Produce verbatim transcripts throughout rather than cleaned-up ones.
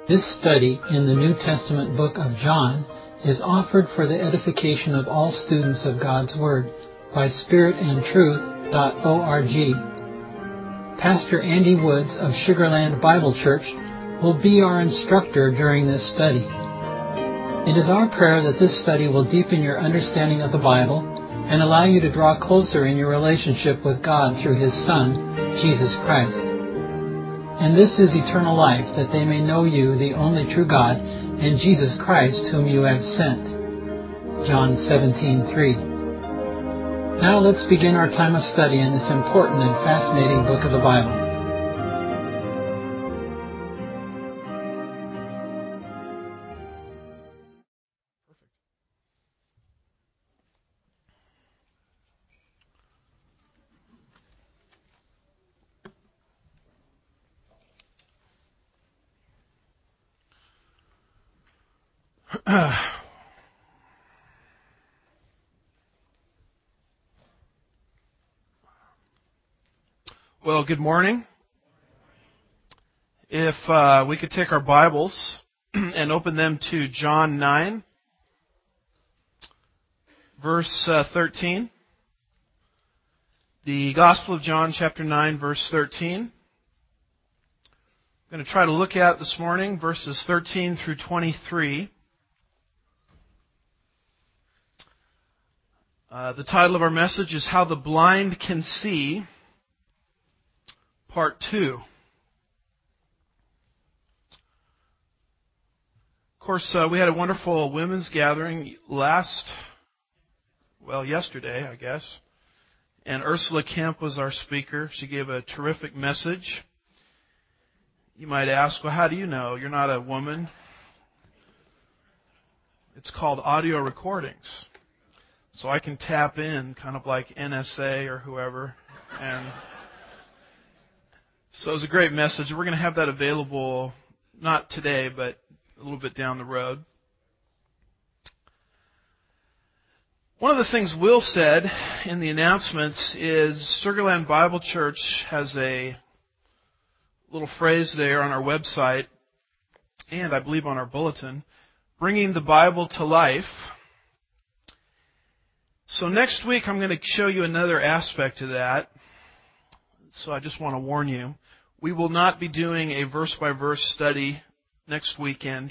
This study in the New Testament book of John is offered for the edification of all students of God's Word by spirit and truth dot org. Pastor Andy Woods of Sugarland Bible Church will be our instructor during this study. It is our prayer that this study will deepen your understanding of the Bible and allow you to draw closer in your relationship with God through His Son, Jesus Christ. And this is eternal life, that they may know you, the only true God, and Jesus Christ, whom you have sent. John seventeen three. Now let's begin our time of study in this important and fascinating book of the Bible. Well, good morning. If uh, we could take our Bibles and open them to John nine, verse uh, thirteen. The Gospel of John, chapter nine, verse thirteen. I'm going to try to look at this morning verses thirteen through twenty-three. Uh, the title of our message is How the Blind Can See, Part two. Of course, uh, we had a wonderful women's gathering last, well, yesterday, I guess. And Ursula Kemp was our speaker. She gave a terrific message. You might ask, well, how do you know? You're not a woman. It's called audio recordings. So I can tap in, kind of like N S A or whoever, and so it was a great message. We're going to have that available, not today, but a little bit down the road. One of the things Will said in the announcements is Sugarland Bible Church has a little phrase there on our website, and I believe on our bulletin, bringing the Bible to life. So next week I'm going to show you another aspect of that. So I just want to warn you. We will not be doing a verse-by-verse study next weekend.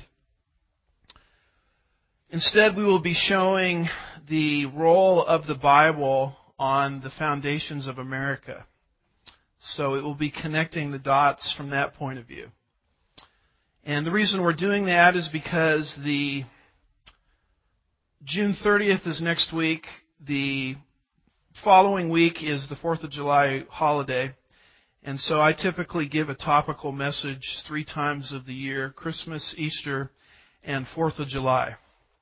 Instead, we will be showing the role of the Bible on the foundations of America. So it will be connecting the dots from that point of view. And the reason we're doing that is because the June thirtieth is next week. The following week is the fourth of July holiday. And so I typically give a topical message three times of the year, Christmas, Easter, and fourth of July.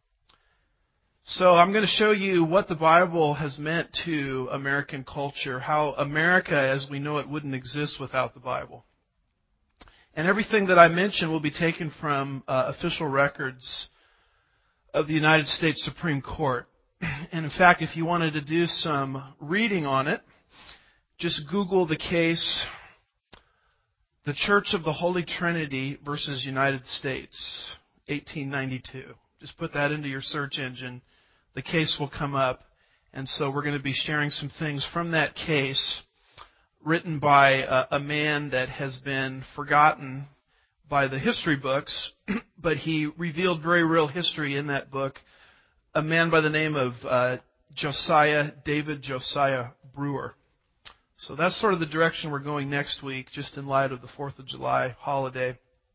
So I'm going to show you what the Bible has meant to American culture, how America as we know it wouldn't exist without the Bible. And everything that I mention will be taken from uh, official records of the United States Supreme Court. And in fact, if you wanted to do some reading on it, just Google the case, The Church of the Holy Trinity versus United States, eighteen ninety-two. Just put that into your search engine. The case will come up. And so we're going to be sharing some things from that case written by a, a man that has been forgotten by the history books, but he revealed very real history in that book. A man by the name of uh, Josiah, David Josiah Brewer. So that's sort of the direction we're going next week, just in light of the fourth of July holiday.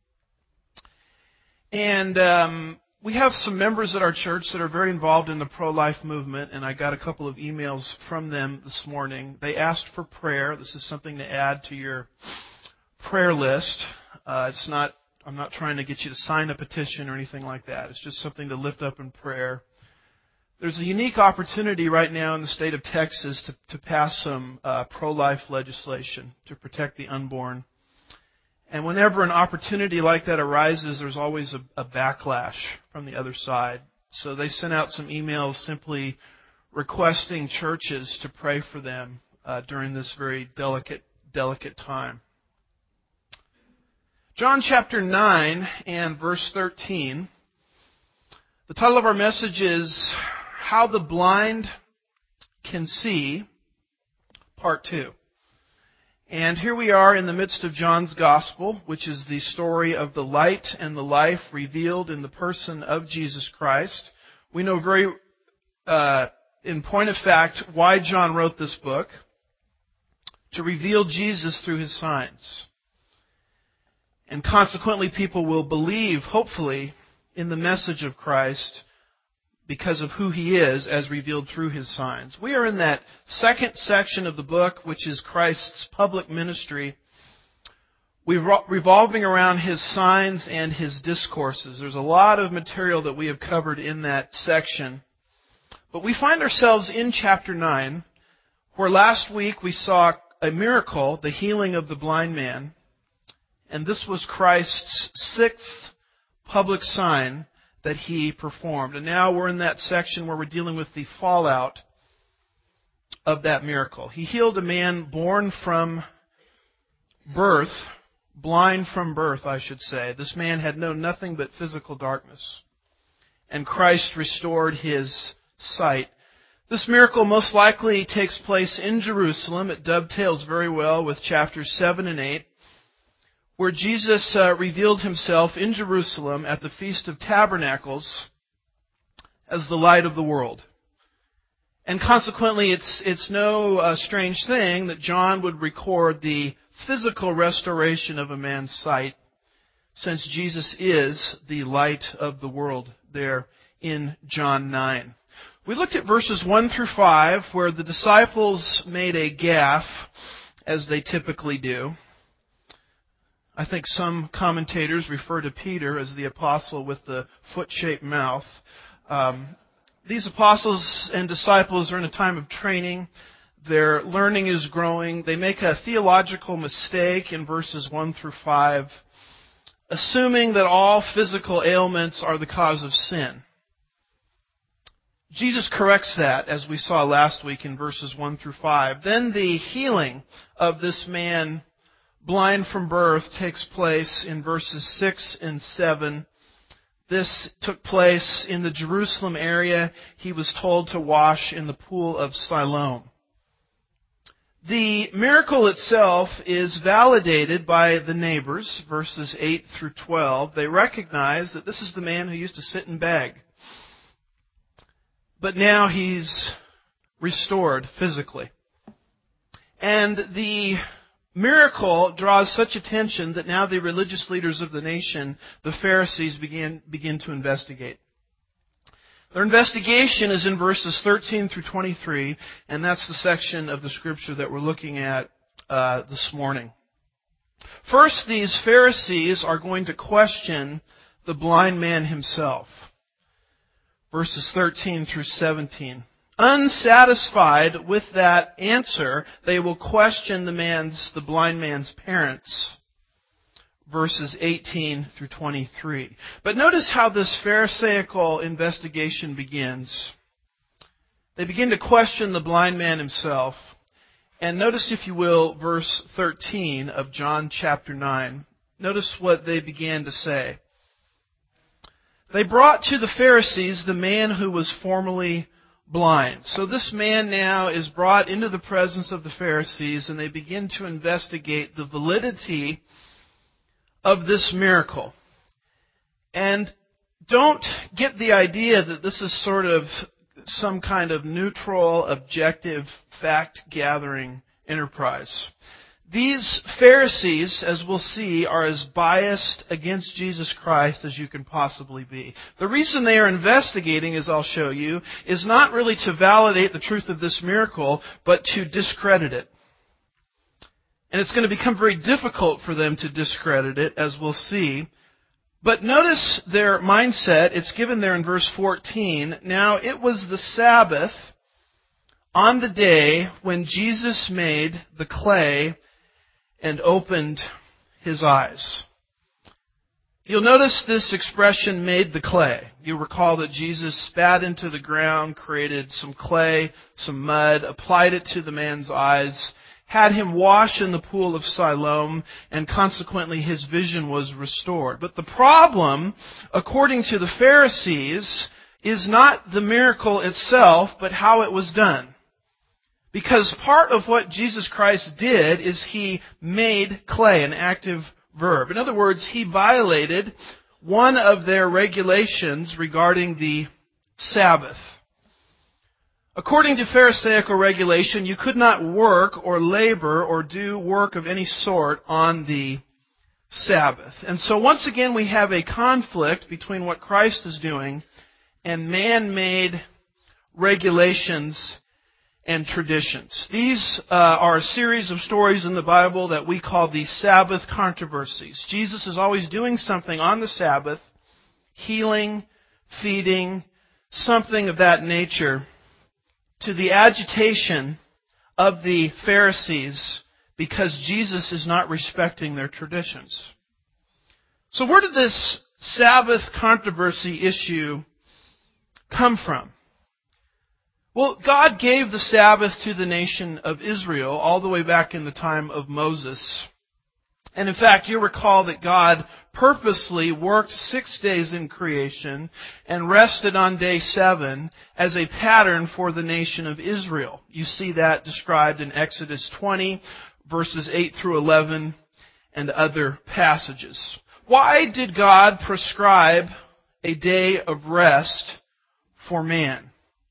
And um, we have some members at our church that are very involved in the pro-life movement, and I got a couple of emails from them this morning. They asked for prayer. This is something to add to your prayer list. Uh, it's not. I'm not trying to get you to sign a petition or anything like that. It's just something to lift up in prayer. There's a unique opportunity right now in the state of Texas to, to pass some uh, pro-life legislation to protect the unborn. And whenever an opportunity like that arises, there's always a, a backlash from the other side. So they sent out some emails simply requesting churches to pray for them uh, during this very delicate, delicate time. John chapter nine and verse thirteen. The title of our message is How the Blind Can See, Part two. And here we are in the midst of John's Gospel, which is the story of the light and the life revealed in the person of Jesus Christ. We know very, uh, in point of fact, why John wrote this book: to reveal Jesus through his signs. And consequently, people will believe, hopefully, in the message of Christ because of who he is as revealed through his signs. We are in that second section of the book, which is Christ's public ministry. We're revolving around his signs and his discourses. There's a lot of material that we have covered in that section. But we find ourselves in chapter nine, where last week we saw a miracle, the healing of the blind man. And this was Christ's sixth public sign that he performed. And now we're in that section where we're dealing with the fallout of that miracle. He healed a man born from birth, blind from birth, I should say. This man had known nothing but physical darkness. And Christ restored his sight. This miracle most likely takes place in Jerusalem. It dovetails very well with chapters seven and eight. Where Jesus uh, revealed himself in Jerusalem at the Feast of Tabernacles as the light of the world. And consequently, it's it's no uh, strange thing that John would record the physical restoration of a man's sight, since Jesus is the light of the world there in John nine. We looked at verses one through five, where the disciples made a gaffe, as they typically do. I think some commentators refer to Peter as the apostle with the foot-shaped mouth. Um, these apostles and disciples are in a time of training. Their learning is growing. They make a theological mistake in verses one through five, assuming that all physical ailments are the cause of sin. Jesus corrects that, as we saw last week in verses one through five. Then the healing of this man blind from birth takes place in verses six and seven. This took place in the Jerusalem area. He was told to wash in the pool of Siloam. The miracle itself is validated by the neighbors, verses eight through twelve. They recognize that this is the man who used to sit and beg. But now he's restored physically. And the miracle draws such attention that now the religious leaders of the nation, the Pharisees, begin, begin to investigate. Their investigation is in verses thirteen through twenty-three, and that's the section of the Scripture that we're looking at uh, this morning. First, these Pharisees are going to question the blind man himself. Verses thirteen through seventeen. Unsatisfied with that answer, they will question the man's, the blind man's parents. Verses eighteen through twenty-three. But notice how this Pharisaical investigation begins. They begin to question the blind man himself. And notice, if you will, verse thirteen of John chapter nine. Notice what they began to say. They brought to the Pharisees the man who was formerly blind. So this man now is brought into the presence of the Pharisees, and they begin to investigate the validity of this miracle. And don't get the idea that this is sort of some kind of neutral, objective, fact-gathering enterprise. These Pharisees, as we'll see, are as biased against Jesus Christ as you can possibly be. The reason they are investigating, as I'll show you, is not really to validate the truth of this miracle, but to discredit it. And it's going to become very difficult for them to discredit it, as we'll see. But notice their mindset. It's given there in verse fourteen. Now it was the Sabbath on the day when Jesus made the clay and opened his eyes. You'll notice this expression, made the clay. You recall that Jesus spat into the ground, created some clay, some mud, applied it to the man's eyes, had him wash in the pool of Siloam, and consequently his vision was restored. But the problem, according to the Pharisees, is not the miracle itself, but how it was done. Because part of what Jesus Christ did is He made clay, an active verb. In other words, He violated one of their regulations regarding the Sabbath. According to Pharisaical regulation, you could not work or labor or do work of any sort on the Sabbath. And so once again we have a conflict between what Christ is doing and man-made regulations and traditions. These uh, are a series of stories in the Bible that we call the Sabbath controversies. Jesus is always doing something on the Sabbath, healing, feeding, something of that nature, to the agitation of the Pharisees because Jesus is not respecting their traditions. So where did this Sabbath controversy issue come from? Well, God gave the Sabbath to the nation of Israel all the way back in the time of Moses. And in fact, you recall that God purposely worked six days in creation and rested on day seven as a pattern for the nation of Israel. You see that described in Exodus twenty, verses eight through eleven, and other passages. Why did God prescribe a day of rest for man?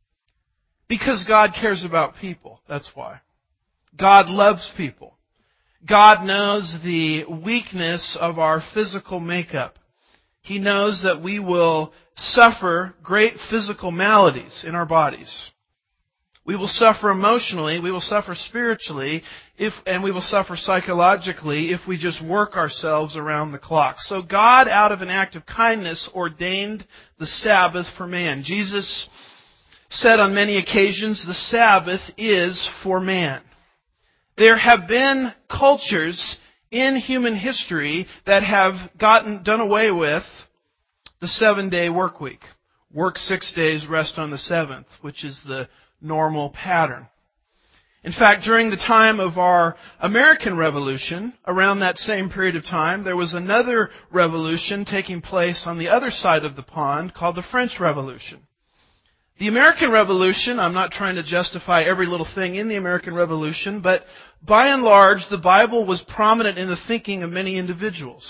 Because God cares about people. That's why. God loves people. God knows the weakness of our physical makeup. He knows that we will suffer great physical maladies in our bodies. We will suffer emotionally, we will suffer spiritually, if, and we will suffer psychologically if we just work ourselves around the clock. So God, out of an act of kindness, ordained the Sabbath for man. Jesus said on many occasions, the Sabbath is for man. There have been cultures in human history that have gotten done away with the seven-day work week. Work six days, rest on the seventh, which is the normal pattern. In fact, during the time of our American Revolution, around that same period of time, there was another revolution taking place on the other side of the pond called the French Revolution. The American Revolution, I'm not trying to justify every little thing in the American Revolution, but by and large, the Bible was prominent in the thinking of many individuals.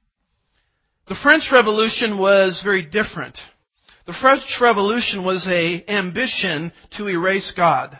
The French Revolution was very different. The French Revolution was an ambition to erase God.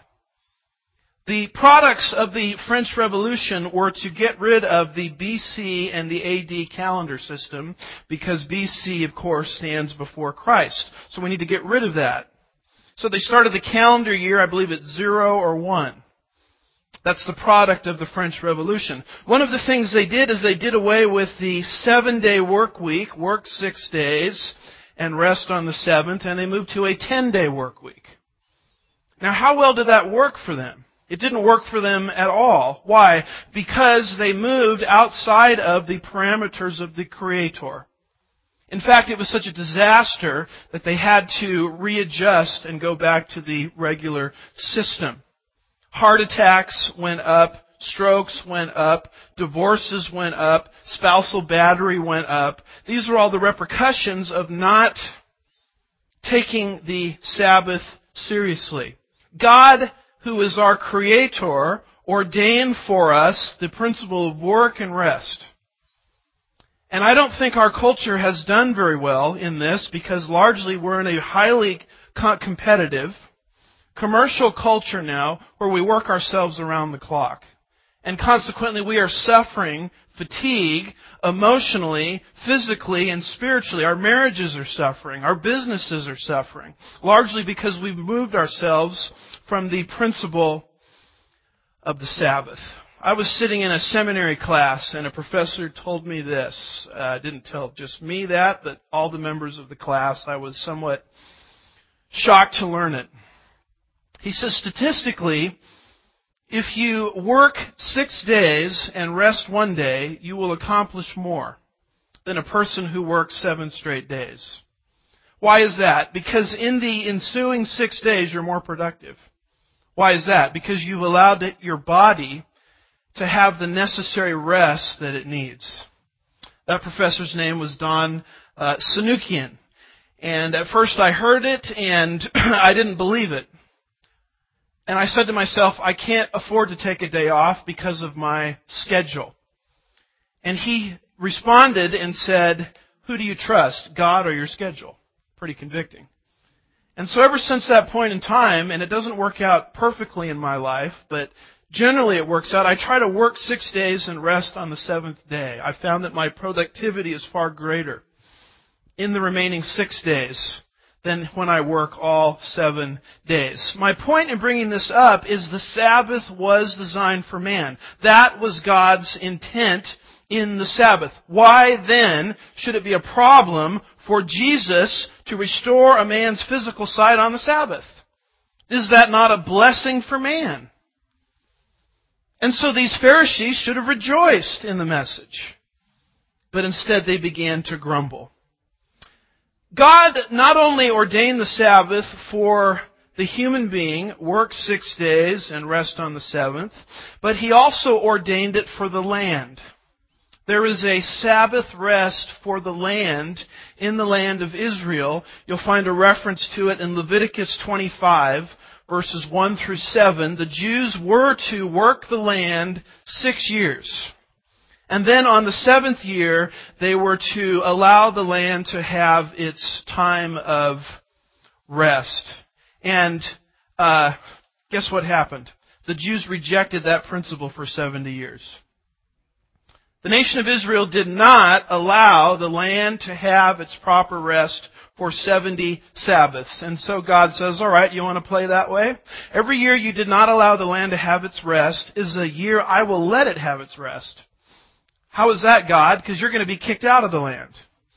The products of the French Revolution were to get rid of the B C and the A D calendar system, because B C, of course, stands before Christ. So we need to get rid of that. So they started the calendar year, I believe, at zero or one. That's the product of the French Revolution. One of the things they did is they did away with the seven-day work week, work six days, and rest on the seventh, and they moved to a ten-day work week. Now, how well did that work for them? It didn't work for them at all. Why? Because they moved outside of the parameters of the Creator. In fact, it was such a disaster that they had to readjust and go back to the regular system. Heart attacks went up, strokes went up, divorces went up, spousal battery went up. These are all the repercussions of not taking the Sabbath seriously. God, who is our Creator, ordained for us the principle of work and rest. And I don't think our culture has done very well in this, because largely we're in a highly competitive, commercial culture now where we work ourselves around the clock. And consequently we are suffering fatigue emotionally, physically, and spiritually. Our marriages are suffering. Our businesses are suffering. Largely because we've moved ourselves from the principle of the Sabbath. I was sitting in a seminary class, and a professor told me this. Uh, didn't tell just me that, but all the members of the class. I was somewhat shocked to learn it. He says, statistically, if you work six days and rest one day, you will accomplish more than a person who works seven straight days. Why is that? Because in the ensuing six days, you're more productive. Why is that? Because you've allowed your body to have the necessary rest that it needs. That professor's name was Don uh, Sanukian. And at first I heard it and I didn't believe it. And I said to myself, I can't afford to take a day off because of my schedule. And he responded and said, who do you trust, God or your schedule? Pretty convicting. And so ever since that point in time, and it doesn't work out perfectly in my life, but generally it works out, I try to work six days and rest on the seventh day. I found that my productivity is far greater in the remaining six days than when I work all seven days. My point in bringing this up is the Sabbath was designed for man. That was God's intent in the Sabbath. Why then should it be a problem for Jesus to restore a man's physical sight on the Sabbath? Is that not a blessing for man? And so these Pharisees should have rejoiced in the message. But instead they began to grumble. God not only ordained the Sabbath for the human being, work six days and rest on the seventh, but He also ordained it for the land. There is a Sabbath rest for the land in the land of Israel. You'll find a reference to it in Leviticus twenty-five, verses one through seven. The Jews were to work the land six years. And then on the seventh year, they were to allow the land to have its time of rest. And uh, guess what happened? The Jews rejected that principle for seventy years. The nation of Israel did not allow the land to have its proper rest for seventy Sabbaths. And so God says, all right, you want to play that way? Every year you did not allow the land to have its rest is a year I will let it have its rest. How is that, God? Because you're going to be kicked out of the land.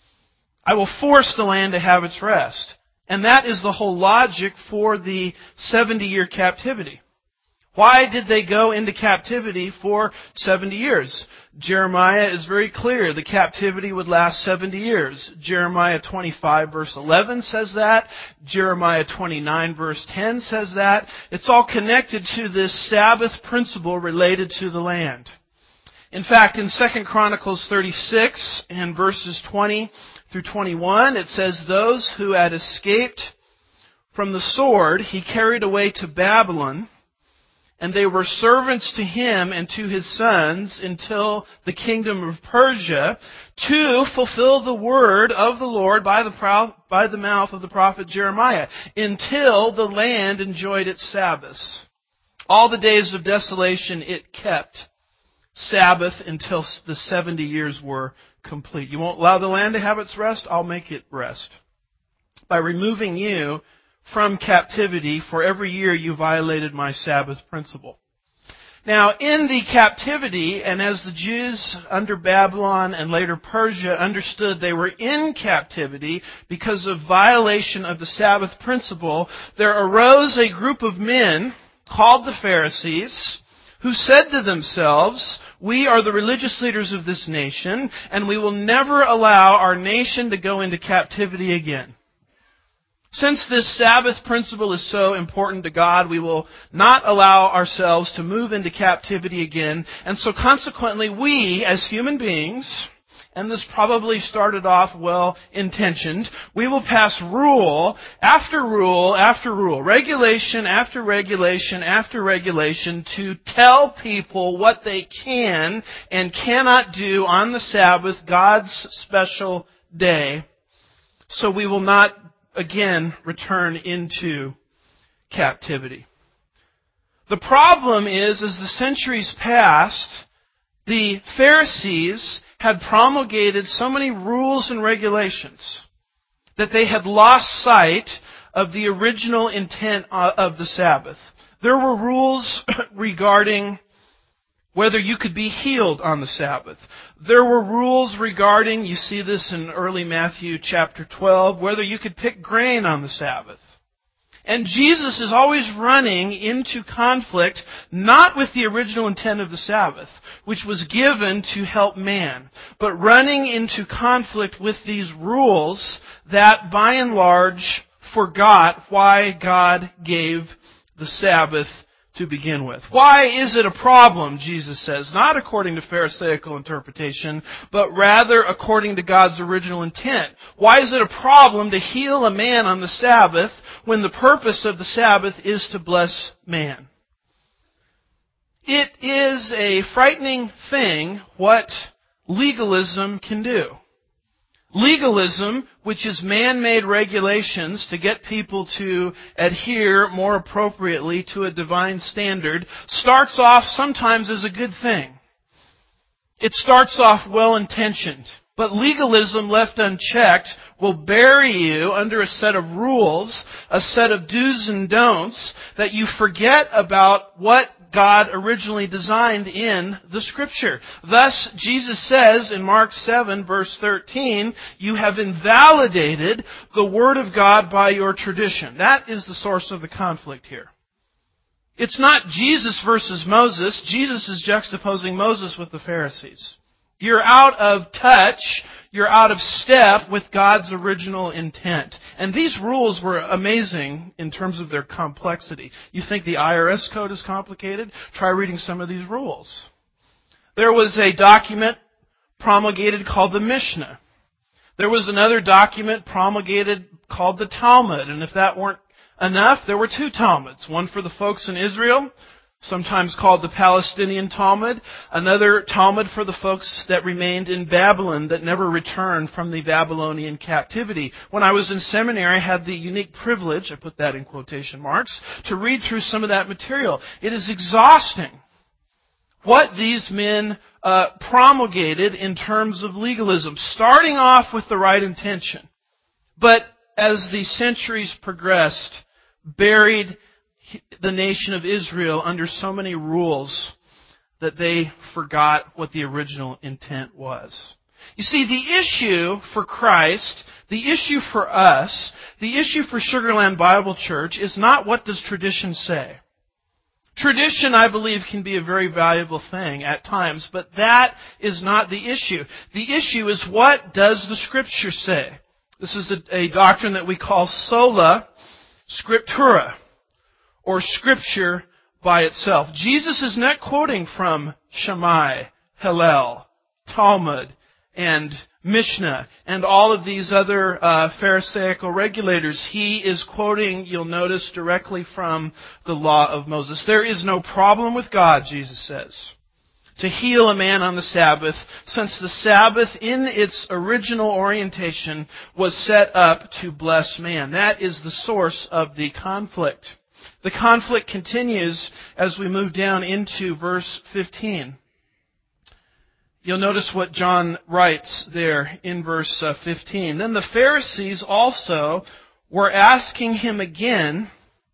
I will force the land to have its rest. And that is the whole logic for the seventy-year captivity. Why did they go into captivity for seventy years? Jeremiah is very clear. The captivity would last seventy years. Jeremiah twenty-five verse eleven says that. Jeremiah twenty-nine verse ten says that. It's all connected to this Sabbath principle related to the land. In fact, in Second Chronicles thirty-six and verses twenty through twenty-one, it says, those who had escaped from the sword he carried away to Babylon, and they were servants to him and to his sons until the kingdom of Persia, to fulfill the word of the Lord by the, pro- by the mouth of the prophet Jeremiah, until the land enjoyed its Sabbaths. All the days of desolation it kept Sabbath until the seventy years were complete. You won't allow the land to have its rest? I'll make it rest. By removing you from captivity, for every year you violated my Sabbath principle. Now, in the captivity, and as the Jews under Babylon and later Persia understood they were in captivity because of violation of the Sabbath principle, there arose a group of men called the Pharisees, who said to themselves, we are the religious leaders of this nation, and we will never allow our nation to go into captivity again. Since this Sabbath principle is so important to God, we will not allow ourselves to move into captivity again. And so consequently, we, as human beings, and this probably started off well-intentioned, we will pass rule after rule after rule, regulation after regulation after regulation to tell people what they can and cannot do on the Sabbath, God's special day, so we will not again return into captivity. The problem is, as the centuries passed, the Pharisees had promulgated so many rules and regulations that they had lost sight of the original intent of the Sabbath. There were rules regarding whether you could be healed on the Sabbath. There were rules regarding, you see this in early Matthew chapter twelve, whether you could pick grain on the Sabbath. And Jesus is always running into conflict, not with the original intent of the Sabbath, which was given to help man, but running into conflict with these rules that, by and large, forgot why God gave the Sabbath to begin with. Why is it a problem, Jesus says, not according to Pharisaical interpretation, but rather according to God's original intent? Why is it a problem to heal a man on the Sabbath when the purpose of the Sabbath is to bless man? It is a frightening thing what legalism can do. Legalism, which is man-made regulations to get people to adhere more appropriately to a divine standard, starts off sometimes as a good thing. It starts off well-intentioned. But legalism left unchecked will bury you under a set of rules, a set of do's and don'ts, that you forget about what God originally designed in the Scripture. Thus, Jesus says in Mark seven, verse thirteen, you have invalidated the Word of God by your tradition. That is the source of the conflict here. It's not Jesus versus Moses. Jesus is juxtaposing Moses with the Pharisees. You're out of touch, you're out of step with God's original intent. And these rules were amazing in terms of their complexity. You think the I R S code is complicated? Try reading some of these rules. There was a document promulgated called the Mishnah. There was another document promulgated called the Talmud. And if that weren't enough, there were two Talmuds. One for the folks in Israel, sometimes called the Palestinian Talmud. Another Talmud for the folks that remained in Babylon that never returned from the Babylonian captivity. When I was in seminary, I had the unique privilege, I put that in quotation marks, to read through some of that material. It is exhausting what these men uh, promulgated in terms of legalism, starting off with the right intention. But as the centuries progressed, buried the nation of Israel under so many rules that they forgot what the original intent was. You see, the issue for Christ, the issue for us, the issue for Sugar Land Bible Church is not what does tradition say. Tradition, I believe, can be a very valuable thing at times, but that is not the issue. The issue is what does the Scripture say? This is a, a doctrine that we call sola scriptura, or Scripture by itself. Jesus is not quoting from Shammai, Hillel, Talmud, and Mishnah, and all of these other uh, Pharisaical regulators. He is quoting, you'll notice, directly from the law of Moses. There is no problem with God, Jesus says, to heal a man on the Sabbath, since the Sabbath in its original orientation was set up to bless man. That is the source of the conflict. The conflict continues as we move down into verse fifteen. You'll notice what John writes there in verse fifteen. Then the Pharisees also were asking him again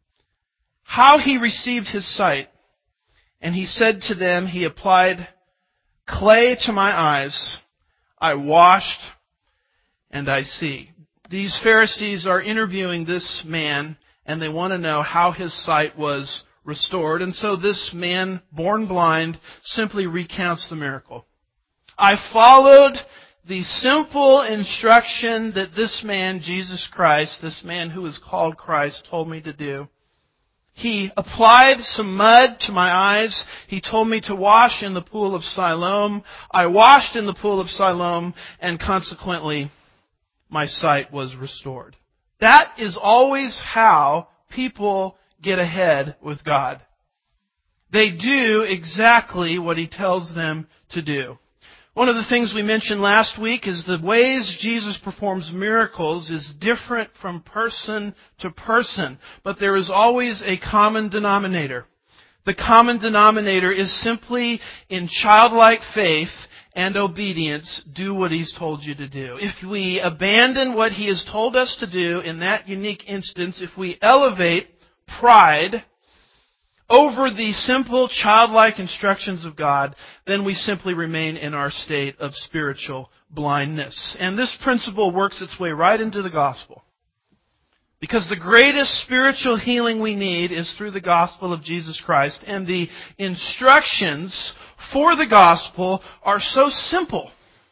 how he received his sight. And he said to them, he applied clay to my eyes, I washed, and I see. These Pharisees are interviewing this man, and they want to know how his sight was restored. And so this man, born blind, simply recounts the miracle. I followed the simple instruction that this man, Jesus Christ, this man who is called Christ, told me to do. He applied some mud to my eyes. He told me to wash in the pool of Siloam. I washed in the pool of Siloam, and consequently, my sight was restored. That is always how people get ahead with God. They do exactly what He tells them to do. One of the things we mentioned last week is the ways Jesus performs miracles is different from person to person, but there is always a common denominator. The common denominator is simply in childlike faith and obedience, do what He's told you to do. If we abandon what He has told us to do in that unique instance, if we elevate pride over the simple childlike instructions of God, then we simply remain in our state of spiritual blindness. And this principle works its way right into the gospel. Because the greatest spiritual healing we need is through the gospel of Jesus Christ. And the instructions for the gospel are so simple.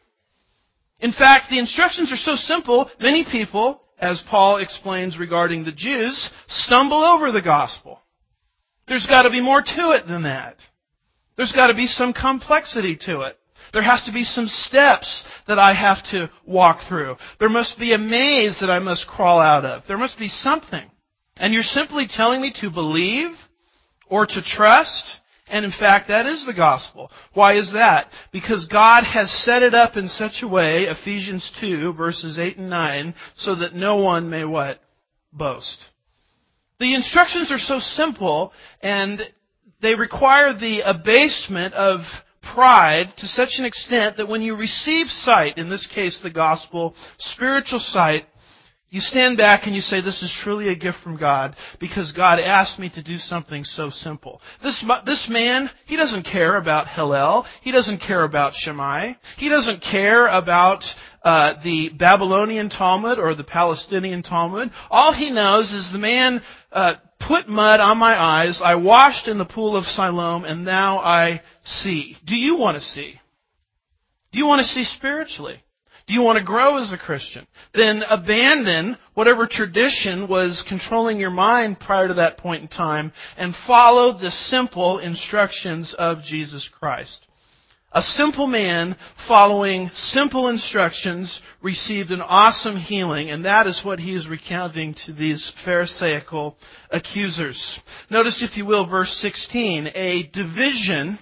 In fact, the instructions are so simple, many people, as Paul explains regarding the Jews, stumble over the gospel. There's got to be more to it than that. There's got to be some complexity to it. There has to be some steps that I have to walk through. There must be a maze that I must crawl out of. There must be something. And you're simply telling me to believe or to trust? And in fact, that is the gospel. Why is that? Because God has set it up in such a way, Ephesians two, verses eight and nine, so that no one may what? Boast. The instructions are so simple, and they require the abasement of pride to such an extent that when you receive sight, in this case the gospel, spiritual sight, you stand back and you say, this is truly a gift from God because God asked me to do something so simple. This, this man, he doesn't care about Hillel. He doesn't care about Shammai. He doesn't care about uh, the Babylonian Talmud or the Palestinian Talmud. All he knows is the man uh, put mud on my eyes, I washed in the pool of Siloam, and now I see. Do you want to see? Do you want to see spiritually? Do you want to grow as a Christian? Then abandon whatever tradition was controlling your mind prior to that point in time and follow the simple instructions of Jesus Christ. A simple man following simple instructions received an awesome healing, and that is what he is recounting to these Pharisaical accusers. Notice, if you will, verse sixteen. A division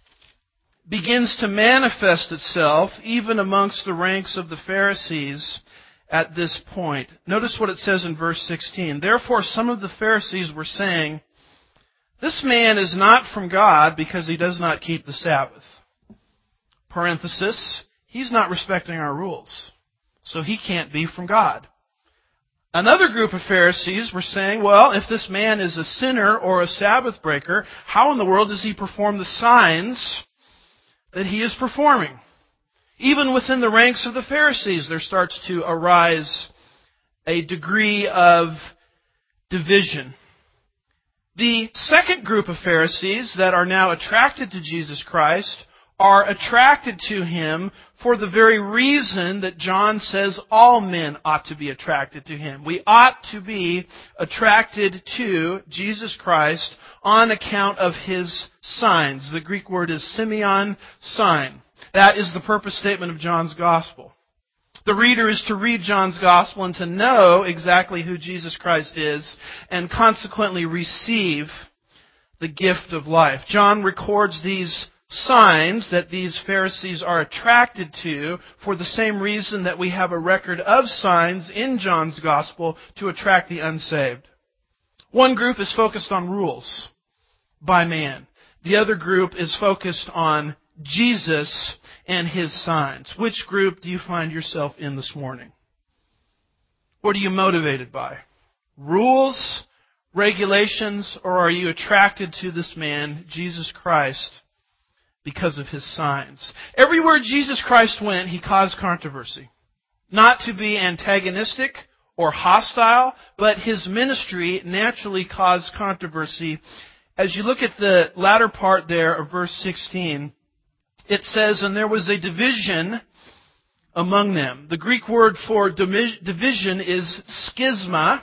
begins to manifest itself even amongst the ranks of the Pharisees at this point. Notice what it says in verse sixteen. Therefore some of the Pharisees were saying, this man is not from God because he does not keep the Sabbath. Parenthesis, he's not respecting our rules, so he can't be from God. Another group of Pharisees were saying, well, if this man is a sinner or a Sabbath breaker, how in the world does he perform the signs that he is performing? Even within the ranks of the Pharisees, there starts to arise a degree of division. The second group of Pharisees that are now attracted to Jesus Christ are attracted to Him for the very reason that John says all men ought to be attracted to Him. We ought to be attracted to Jesus Christ on account of His signs. The Greek word is semeion, sign. That is the purpose statement of John's Gospel. The reader is to read John's Gospel and to know exactly who Jesus Christ is and consequently receive the gift of life. John records these signs that these Pharisees are attracted to for the same reason that we have a record of signs in John's Gospel to attract the unsaved. One group is focused on rules by man. The other group is focused on Jesus and His signs. Which group do you find yourself in this morning? What are you motivated by? Rules, regulations, or are you attracted to this man, Jesus Christ, because of His signs? Everywhere Jesus Christ went, He caused controversy. Not to be antagonistic or hostile, but His ministry naturally caused controversy. As you look at the latter part there of verse sixteen, it says, and there was a division among them. The Greek word for division is schisma.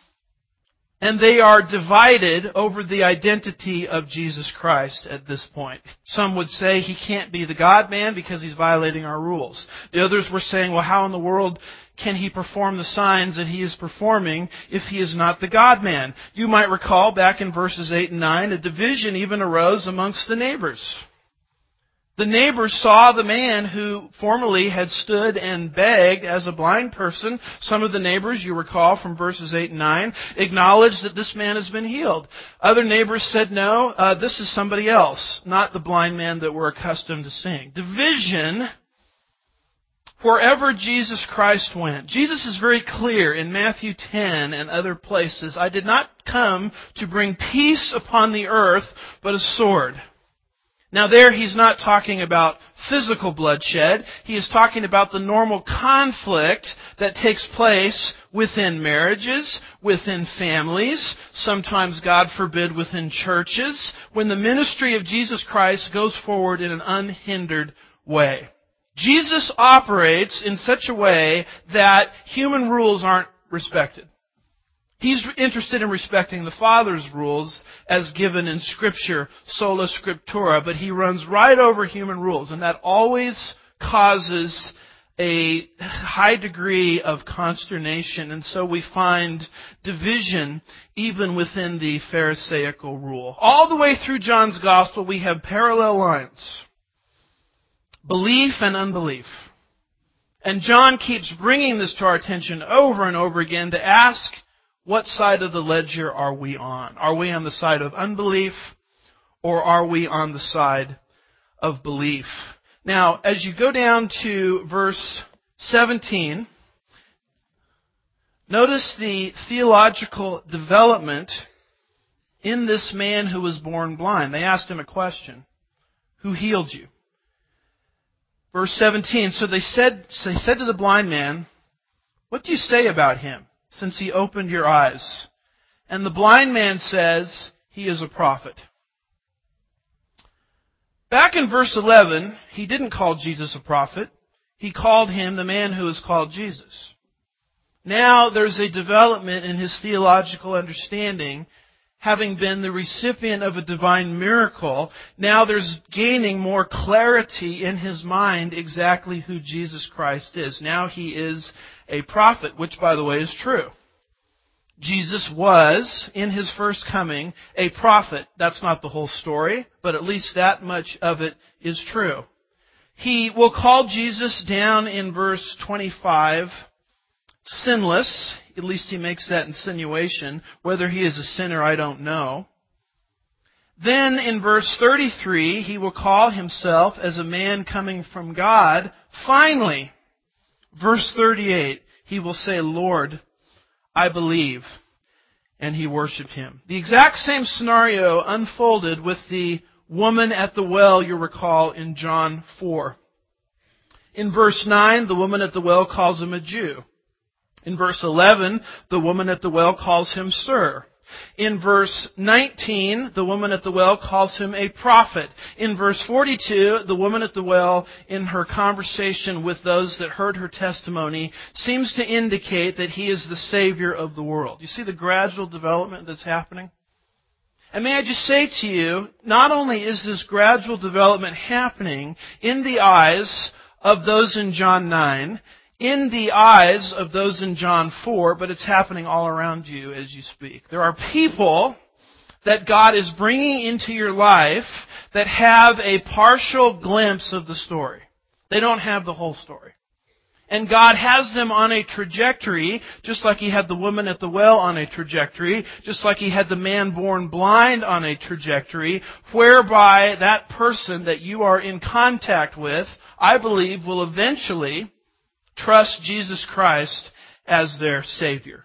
And they are divided over the identity of Jesus Christ at this point. Some would say He can't be the God-man because He's violating our rules. The others were saying, well, how in the world can He perform the signs that He is performing if He is not the God-man? You might recall back in verses eight and nine, a division even arose amongst the neighbors. The neighbors saw the man who formerly had stood and begged as a blind person. Some of the neighbors, you recall from verses eight and nine, acknowledged that this man has been healed. Other neighbors said, no, uh, this is somebody else, not the blind man that we're accustomed to seeing. Division wherever Jesus Christ went. Jesus is very clear in Matthew ten and other places, I did not come to bring peace upon the earth, but a sword. Now there He's not talking about physical bloodshed. He is talking about the normal conflict that takes place within marriages, within families, sometimes, God forbid, within churches, when the ministry of Jesus Christ goes forward in an unhindered way. Jesus operates in such a way that human rules aren't respected. He's interested in respecting the Father's rules as given in Scripture, sola scriptura, but he runs right over human rules, and that always causes a high degree of consternation, and so we find division even within the Pharisaical rule. All the way through John's Gospel, we have parallel lines. Belief and unbelief. And John keeps bringing this to our attention over and over again to ask, what side of the ledger are we on? Are we on the side of unbelief, or are we on the side of belief? Now, as you go down to verse seventeen, notice the theological development in this man who was born blind. They asked him a question. Who healed you? Verse seventeen, so they said, so they said to the blind man, what do you say about him, since he opened your eyes? And the blind man says, he is a prophet. Back in verse eleven, he didn't call Jesus a prophet. He called him the man who is called Jesus. Now there's a development in his theological understanding. Having been the recipient of a divine miracle, now there's gaining more clarity in his mind exactly who Jesus Christ is. Now he is a prophet, which, by the way, is true. Jesus was, in his first coming, a prophet. That's not the whole story, but at least that much of it is true. He will call Jesus down in verse twenty-five sinless. At least he makes that insinuation. Whether he is a sinner, I don't know. Then in verse thirty-three, he will call himself as a man coming from God. Finally, verse thirty-eight, he will say, Lord, I believe. And he worshiped him. The exact same scenario unfolded with the woman at the well, you recall, in John four. In verse nine, the woman at the well calls him a Jew. In verse eleven, the woman at the well calls him Sir. In verse nineteen, the woman at the well calls him a prophet. In verse forty-two, the woman at the well, in her conversation with those that heard her testimony, seems to indicate that he is the Savior of the world. You see the gradual development that's happening? And may I just say to you, not only is this gradual development happening in the eyes of those in John nine, in the eyes of those in John four, but it's happening all around you as you speak. There are people that God is bringing into your life that have a partial glimpse of the story. They don't have the whole story. And God has them on a trajectory, just like He had the woman at the well on a trajectory, just like He had the man born blind on a trajectory, whereby that person that you are in contact with, I believe, will eventually trust Jesus Christ as their Savior.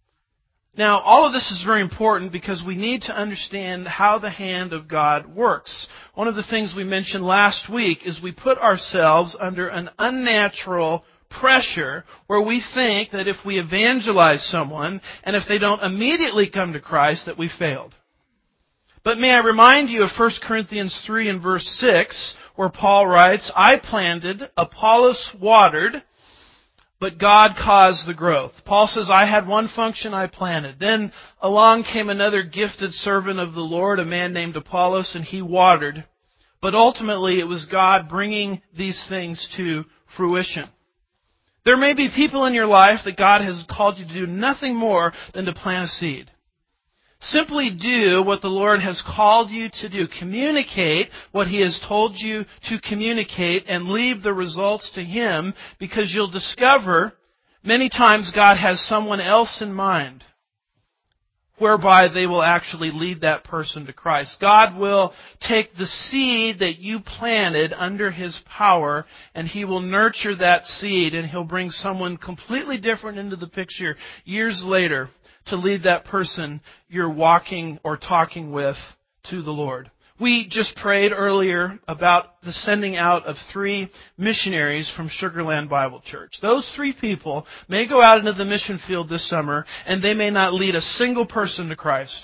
Now, all of this is very important because we need to understand how the hand of God works. One of the things we mentioned last week is we put ourselves under an unnatural pressure where we think that if we evangelize someone and if they don't immediately come to Christ that we failed. But may I remind you of First Corinthians three and verse six where Paul writes, I planted, Apollos watered, but God caused the growth. Paul says, I had one function, I planted. Then along came another gifted servant of the Lord, a man named Apollos, and he watered. But ultimately it was God bringing these things to fruition. There may be people in your life that God has called you to do nothing more than to plant a seed. Simply do what the Lord has called you to do. Communicate what He has told you to communicate and leave the results to Him, because you'll discover many times God has someone else in mind whereby they will actually lead that person to Christ. God will take the seed that you planted under His power and He will nurture that seed and He'll bring someone completely different into the picture years later to lead that person you're walking or talking with to the Lord. We just prayed earlier about the sending out of three missionaries from Sugar Land Bible Church. Those three people may go out into the mission field this summer and they may not lead a single person to Christ.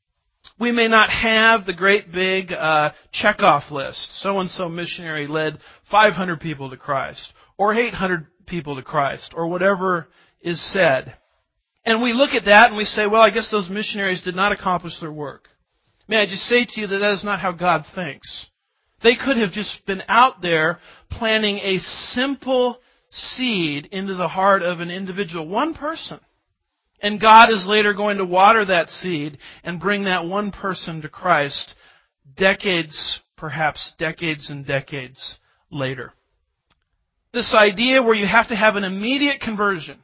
We may not have the great big uh, checkoff list. So-and-so missionary led five hundred people to Christ or eight hundred people to Christ or whatever is said. And we look at that and we say, well, I guess those missionaries did not accomplish their work. May I just say to you that that is not how God thinks. They could have just been out there planting a simple seed into the heart of an individual, one person. And God is later going to water that seed and bring that one person to Christ decades, perhaps decades and decades later. This idea where you have to have an immediate conversion,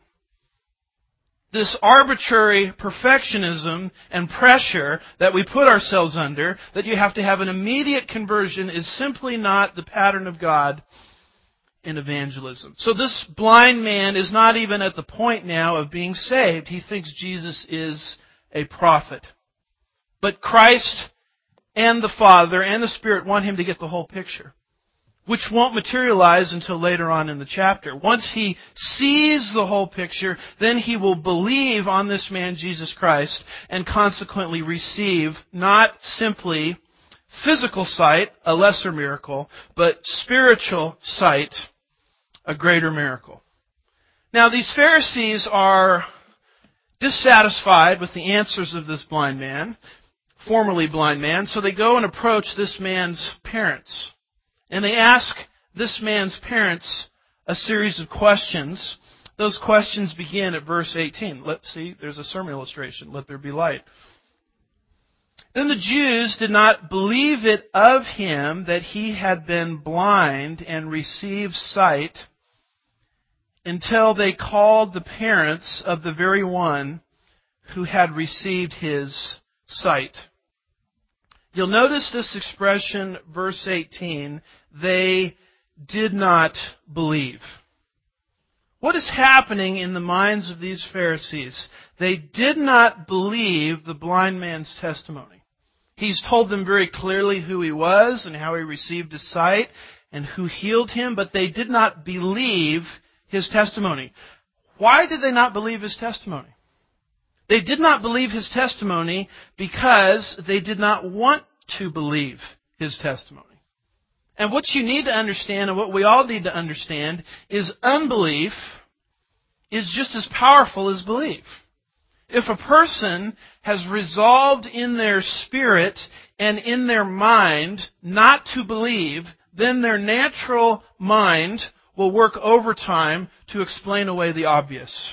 this arbitrary perfectionism and pressure that we put ourselves under, that you have to have an immediate conversion, is simply not the pattern of God in evangelism. So this blind man is not even at the point now of being saved. He thinks Jesus is a prophet. But Christ and the Father and the Spirit want him to get the whole picture, which won't materialize until later on in the chapter. Once he sees the whole picture, then he will believe on this man, Jesus Christ, and consequently receive not simply physical sight, a lesser miracle, but spiritual sight, a greater miracle. Now, these Pharisees are dissatisfied with the answers of this blind man, formerly blind man, so they go and approach this man's parents. And they ask this man's parents a series of questions. Those questions begin at verse eighteen. Let's see, there's a sermon illustration. Let there be light. Then the Jews did not believe it of him that he had been blind and received sight until they called the parents of the very one who had received his sight. You'll notice this expression, verse eighteen, they did not believe. What is happening in the minds of these Pharisees? They did not believe the blind man's testimony. He's told them very clearly who he was and how he received his sight and who healed him, but they did not believe his testimony. Why did they not believe his testimony? They did not believe his testimony because they did not want to believe his testimony. And what you need to understand, and what we all need to understand, is unbelief is just as powerful as belief. If a person has resolved in their spirit and in their mind not to believe, then their natural mind will work overtime to explain away the obvious.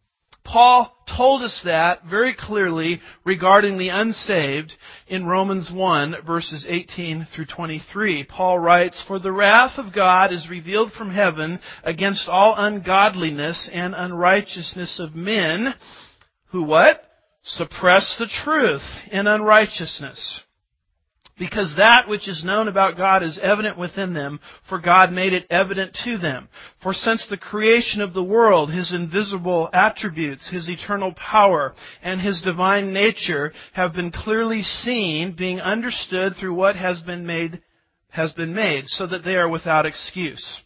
Paul told us that very clearly regarding the unsaved in Romans one, verses eighteen through twenty-three. Paul writes, "For the wrath of God is revealed from heaven against all ungodliness and unrighteousness of men who what? Suppress the truth in unrighteousness. Because that which is known about God is evident within them, for God made it evident to them. For since the creation of the world, His invisible attributes, His eternal power, and His divine nature have been clearly seen, being understood through what has been made, has been made, so that they are without excuse.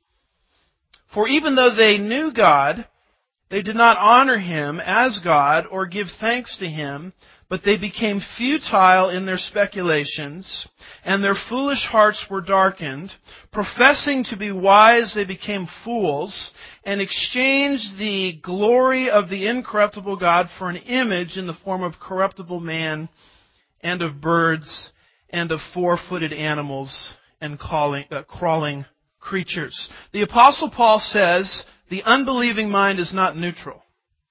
For even though they knew God, they did not honor Him as God or give thanks to Him, but they became futile in their speculations, and their foolish hearts were darkened. Professing to be wise, they became fools, and exchanged the glory of the incorruptible God for an image in the form of corruptible man, and of birds, and of four-footed animals, and calling, uh, crawling creatures." The Apostle Paul says, the unbelieving mind is not neutral.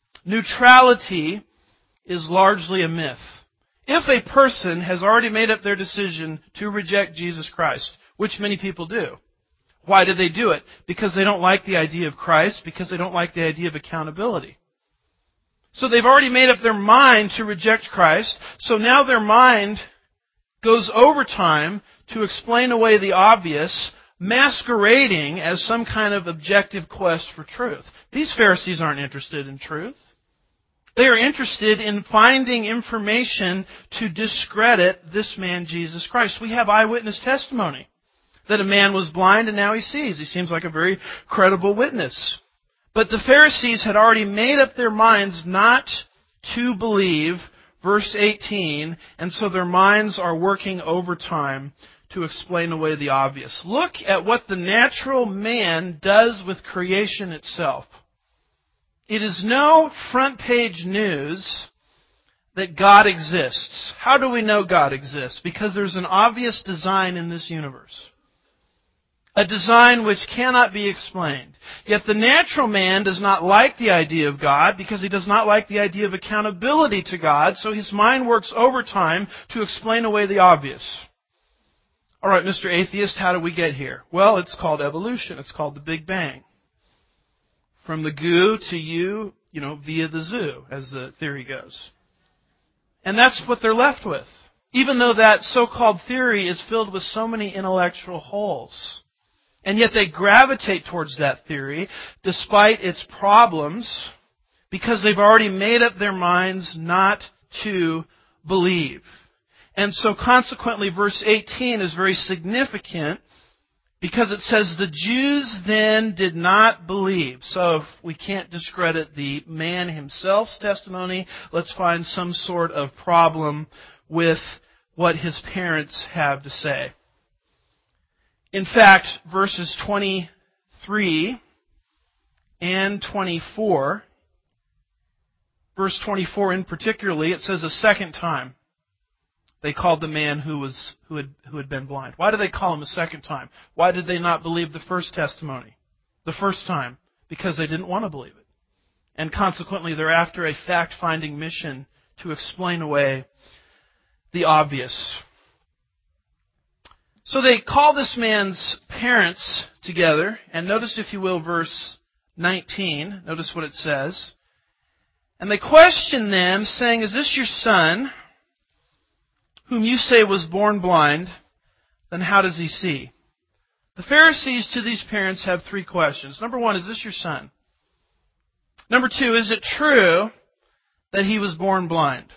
Neutrality is largely a myth. If a person has already made up their decision to reject Jesus Christ, which many people do, why do they do it? Because they don't like the idea of Christ, because they don't like the idea of accountability. So they've already made up their mind to reject Christ, so now their mind goes overtime to explain away the obvious, masquerading as some kind of objective quest for truth. These Pharisees aren't interested in truth. They are interested in finding information to discredit this man, Jesus Christ. We have eyewitness testimony that a man was blind and now he sees. He seems like a very credible witness. But the Pharisees had already made up their minds not to believe verse eighteen, and so their minds are working overtime to explain away the obvious. Look at what the natural man does with creation itself. It is no front page news that God exists. How do we know God exists? Because there's an obvious design in this universe. A design which cannot be explained. Yet the natural man does not like the idea of God because he does not like the idea of accountability to God, so his mind works overtime to explain away the obvious. All right, Mister Atheist, how do we get here? Well, it's called evolution. It's called the Big Bang. From the goo to you, you know, via the zoo, as the theory goes. And that's what they're left with. Even though that so-called theory is filled with so many intellectual holes. And yet they gravitate towards that theory despite its problems because they've already made up their minds not to believe. And so consequently, verse eighteen is very significant because it says, the Jews then did not believe. So if we can't discredit the man himself's testimony, let's find some sort of problem with what his parents have to say. In fact, verses twenty-three and twenty-four, verse twenty-four in particularly, it says a second time they called the man who was who had who had been blind. Why did they call him a second time? Why did they not believe the first testimony the first time? Because they didn't want to believe it. And consequently, they're after a fact-finding mission to explain away the obvious. So they call this man's parents together, and notice, if you will, verse nineteen. Notice what it says. And they question them, saying, is this your son, whom you say was born blind? Then how does he see? The Pharisees to these parents have three questions. Number one, is this your son? Number two, is it true that he was born blind?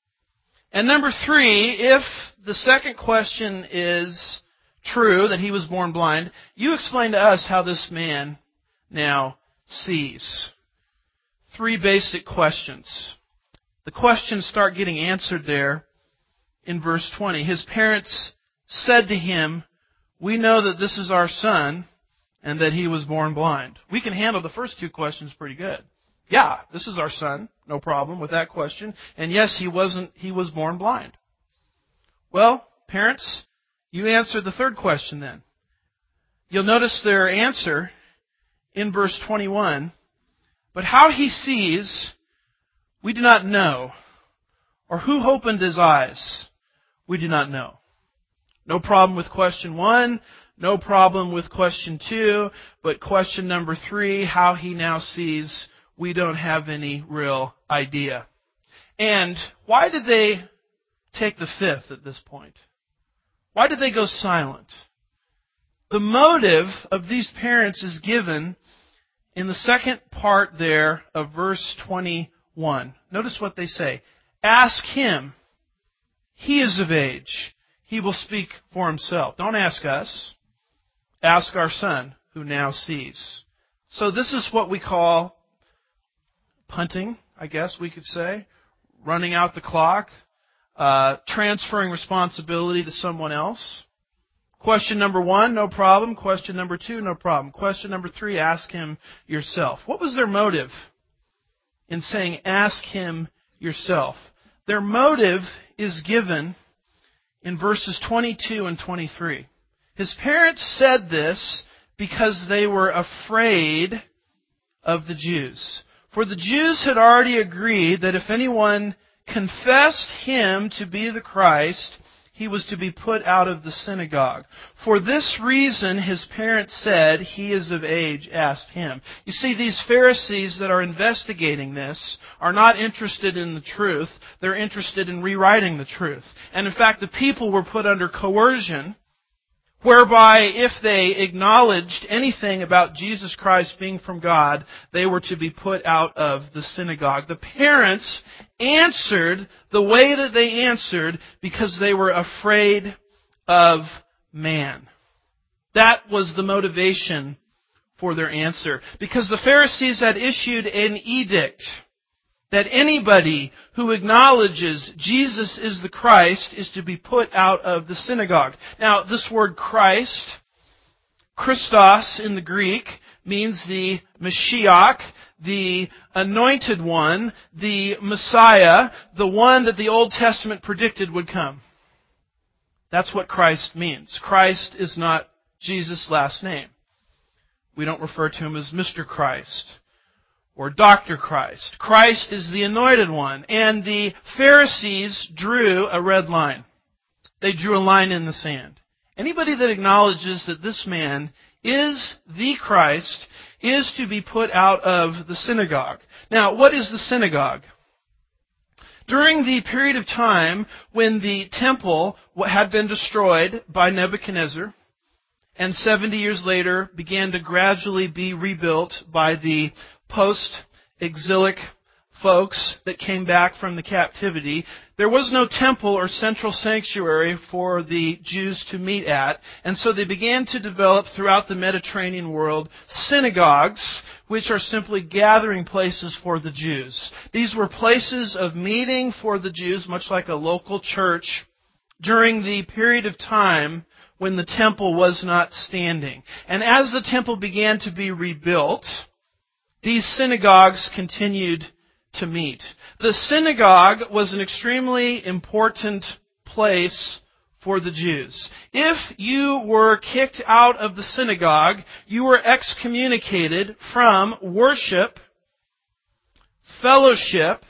And number three, if the second question is true, that he was born blind, you explain to us how this man now sees. Three basic questions. The questions start getting answered there in verse twenty. His parents said to him, we know that this is our son and that he was born blind. We can handle the first two questions pretty good. Yeah, this is our son. No problem with that question. And yes, he wasn't, he was born blind. Well, parents, you answer the third question then. You'll notice their answer in verse twenty-one. But how he sees, we do not know. Or who opened his eyes, we do not know. No problem with question one. No problem with question two. But question number three, how he now sees, we don't have any real idea. And why did they take the fifth at this point? Why did they go silent? The motive of these parents is given in the second part there of verse twenty-one. Notice what they say. Ask him. He is of age. He will speak for himself. Don't ask us. Ask our son, who now sees. So this is what we call punting, I guess we could say. Running out the clock. Uh, transferring responsibility to someone else. Question number one, no problem. Question number two, no problem. Question number three, ask him yourself. What was their motive in saying, ask him yourself? Their motive is given in verses twenty-two and twenty-three. His parents said this because they were afraid of the Jews. For the Jews had already agreed that if anyone confessed him to be the Christ, he was to be put out of the synagogue. For this reason, his parents said, he is of age, ask him. You see, these Pharisees that are investigating this are not interested in the truth. They're interested in rewriting the truth. And in fact, the people were put under coercion, whereby if they acknowledged anything about Jesus Christ being from God, they were to be put out of the synagogue. The parents answered the way that they answered because they were afraid of man. That was the motivation for their answer. Because the Pharisees had issued an edict that anybody who acknowledges Jesus is the Christ is to be put out of the synagogue. Now, this word Christ, Christos in the Greek, means the Mashiach, the anointed one, the Messiah, the one that the Old Testament predicted would come. That's what Christ means. Christ is not Jesus' last name. We don't refer to him as Mister Christ or Doctor Christ. Christ is the anointed one. And the Pharisees drew a red line. They drew a line in the sand. Anybody that acknowledges that this man is the Christ is to be put out of the synagogue. Now, what is the synagogue? During the period of time when the temple had been destroyed by Nebuchadnezzar, and seventy years later began to gradually be rebuilt by the post-exilic folks that came back from the captivity, there was no temple or central sanctuary for the Jews to meet at, and so they began to develop throughout the Mediterranean world synagogues, which are simply gathering places for the Jews. These were places of meeting for the Jews, much like a local church, during the period of time when the temple was not standing. And as the temple began to be rebuilt, these synagogues continued to meet. The synagogue was an extremely important place for the Jews. If you were kicked out of the synagogue, you were excommunicated from worship, fellowship,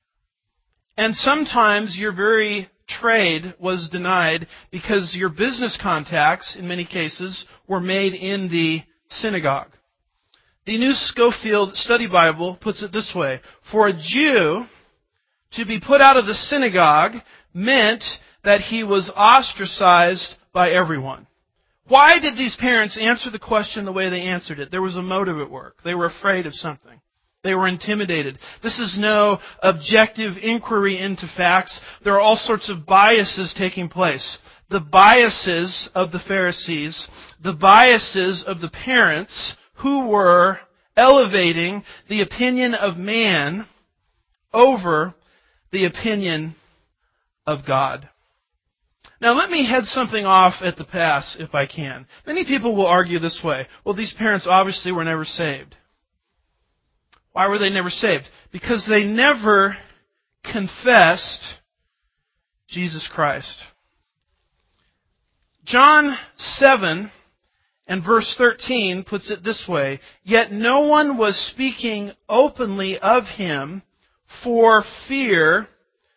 and sometimes your very trade was denied because your business contacts, in many cases, were made in the synagogue. The New Scofield Study Bible puts it this way: for a Jew to be put out of the synagogue meant that he was ostracized by everyone. Why did these parents answer the question the way they answered it? There was a motive at work. They were afraid of something. They were intimidated. This is no objective inquiry into facts. There are all sorts of biases taking place. The biases of the Pharisees, the biases of the parents who were elevating the opinion of man over the opinion of God. Now let me head something off at the pass if I can. Many people will argue this way: well, these parents obviously were never saved. Why were they never saved? Because they never confessed Jesus Christ. John seven and verse thirteen puts it this way: yet no one was speaking openly of him for fear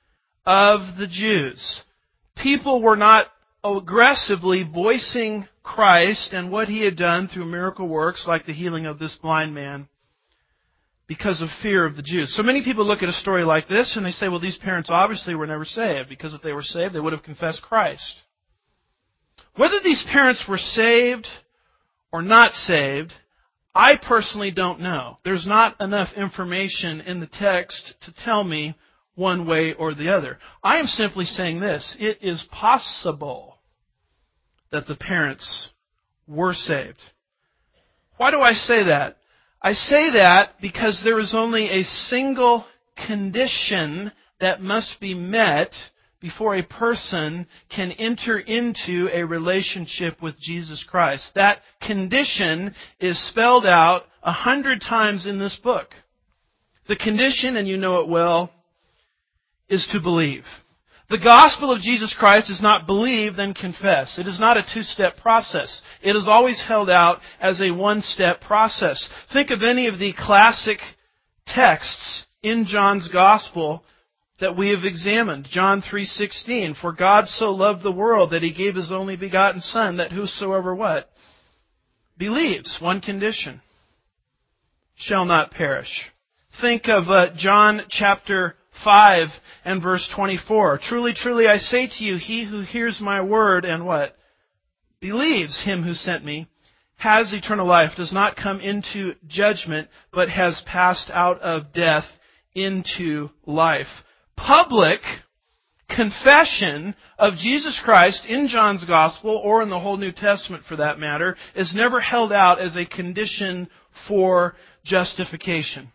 of the Jews. People were not aggressively voicing Christ and what he had done through miracle works like the healing of this blind man because of fear of the Jews. So many people look at a story like this and they say, well, these parents obviously were never saved, because if they were saved, they would have confessed Christ. Whether these parents were saved or not saved, I personally don't know. There's not enough information in the text to tell me one way or the other. I am simply saying this: it is possible that the parents were saved. Why do I say that? I say that because there is only a single condition that must be met before a person can enter into a relationship with Jesus Christ. That condition is spelled out a hundred times in this book. The condition, and you know it well, is to believe. The gospel of Jesus Christ is not believe, then confess. It is not a two-step process. It is always held out as a one-step process. Think of any of the classic texts in John's gospel that we have examined. John three sixteen, for God so loved the world that he gave his only begotten Son, that whosoever what? Believes. One condition: shall not perish. Think of uh, John chapter five and verse twenty-four. Truly, truly, I say to you, he who hears my word and what? Believes him who sent me has eternal life, does not come into judgment, but has passed out of death into life. Public confession of Jesus Christ in John's Gospel, or in the whole New Testament for that matter, is never held out as a condition for justification.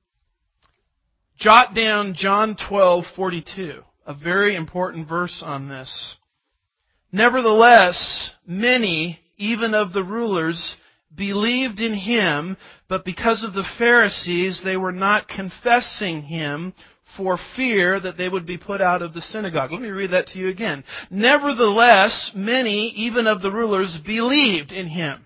Jot down John twelve forty-two, a very important verse on this. Nevertheless, many, even of the rulers, believed in Him, but because of the Pharisees, they were not confessing Him for fear that they would be put out of the synagogue. Let me read that to you again. Nevertheless, many, even of the rulers, believed in Him.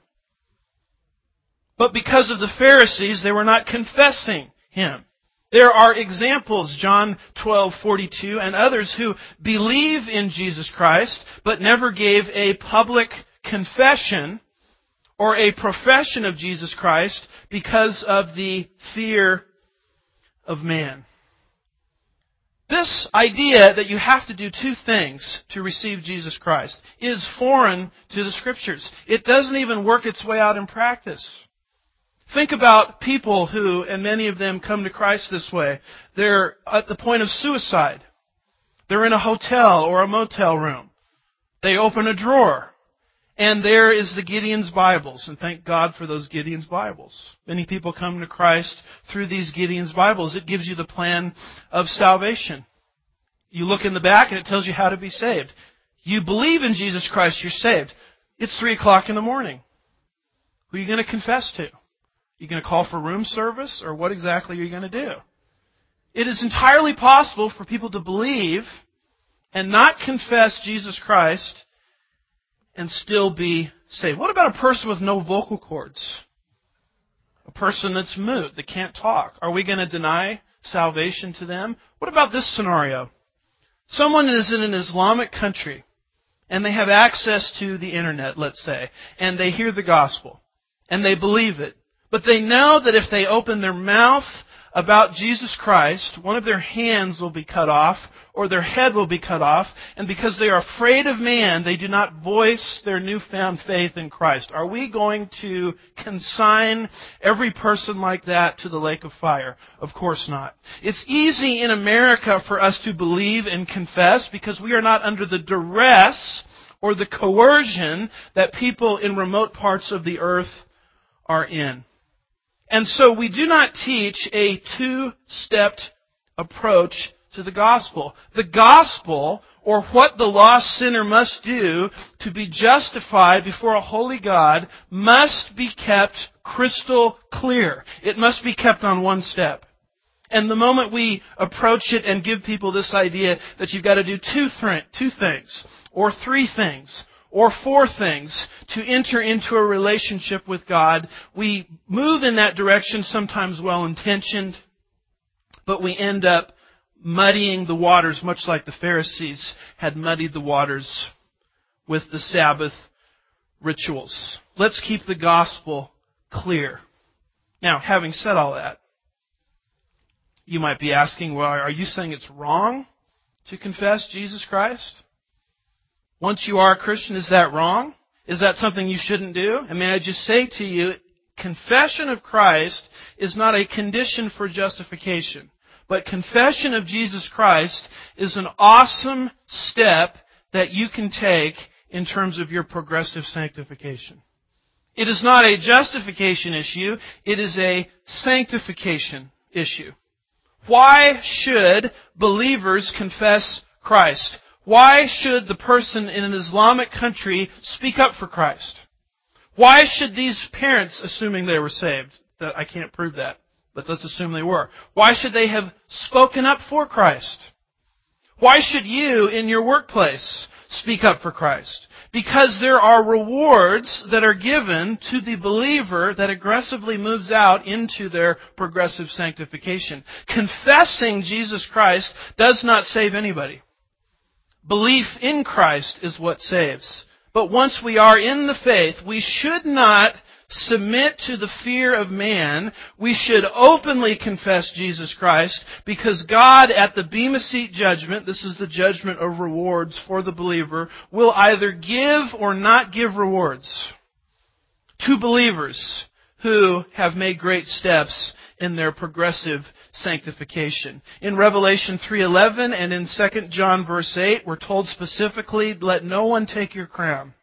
But because of the Pharisees, they were not confessing Him. There are examples, John twelve forty-two, and others who believe in Jesus Christ, but never gave a public confession or a profession of Jesus Christ because of the fear of man. This idea that you have to do two things to receive Jesus Christ is foreign to the Scriptures. It doesn't even work its way out in practice. Think about people who, and many of them come to Christ this way. They're at the point of suicide. They're in a hotel or a motel room. They open a drawer, and there is the Gideon's Bibles. And thank God for those Gideon's Bibles. Many people come to Christ through these Gideon's Bibles. It gives you the plan of salvation. You look in the back, and it tells you how to be saved. You believe in Jesus Christ, you're saved. It's three o'clock in the morning. Who are you going to confess to? You going to call for room service, or what exactly are you going to do? It is entirely possible for people to believe and not confess Jesus Christ and still be saved. What about a person with no vocal cords? A person that's mute, that can't talk. Are we going to deny salvation to them? What about this scenario? Someone is in an Islamic country, and they have access to the internet, let's say, and they hear the gospel, and they believe it. But they know that if they open their mouth about Jesus Christ, one of their hands will be cut off, or their head will be cut off, and because they are afraid of man, they do not voice their newfound faith in Christ. Are we going to consign every person like that to the lake of fire? Of course not. It's easy in America for us to believe and confess because we are not under the duress or the coercion that people in remote parts of the earth are in. And so we do not teach a two-stepped approach to the gospel. The gospel, or what the lost sinner must do to be justified before a holy God, must be kept crystal clear. It must be kept on one step. And the moment we approach it and give people this idea that you've got to do two, th- two things, or three things, or four things to enter into a relationship with God, we move in that direction, sometimes well-intentioned, but we end up muddying the waters, much like the Pharisees had muddied the waters with the Sabbath rituals. Let's keep the gospel clear. Now, having said all that, you might be asking, well, are you saying it's wrong to confess Jesus Christ? Once you are a Christian, is that wrong? Is that something you shouldn't do? And may I just say to you, confession of Christ is not a condition for justification. But confession of Jesus Christ is an awesome step that you can take in terms of your progressive sanctification. It is not a justification issue, it is a sanctification issue. Why should believers confess Christ? Why should the person in an Islamic country speak up for Christ? Why should these parents, assuming they were saved, that I can't prove that, but let's assume they were, why should they have spoken up for Christ? Why should you in your workplace speak up for Christ? Because there are rewards that are given to the believer that aggressively moves out into their progressive sanctification. Confessing Jesus Christ does not save anybody. Belief in Christ is what saves. But once we are in the faith, we should not submit to the fear of man. We should openly confess Jesus Christ because God at the Bema Seat judgment, this is the judgment of rewards for the believer, will either give or not give rewards to believers who have made great steps in their progressive sanctification. In Revelation three eleven and in Second John verse eight, we're told specifically, let no one take your crown.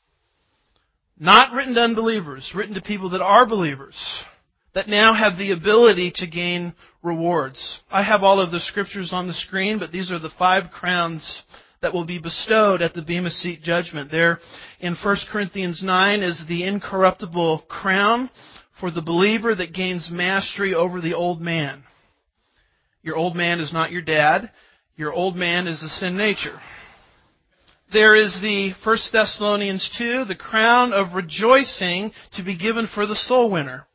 Not written to unbelievers, written to people that are believers, that now have the ability to gain rewards. I have all of the scriptures on the screen, but these are the five crowns that will be bestowed at the Bema Seat judgment. There in First Corinthians nine is the incorruptible crown for the believer that gains mastery over the old man. Your old man is not your dad. Your old man is the sin nature. There is the First Thessalonians two, the crown of rejoicing to be given for the soul winner.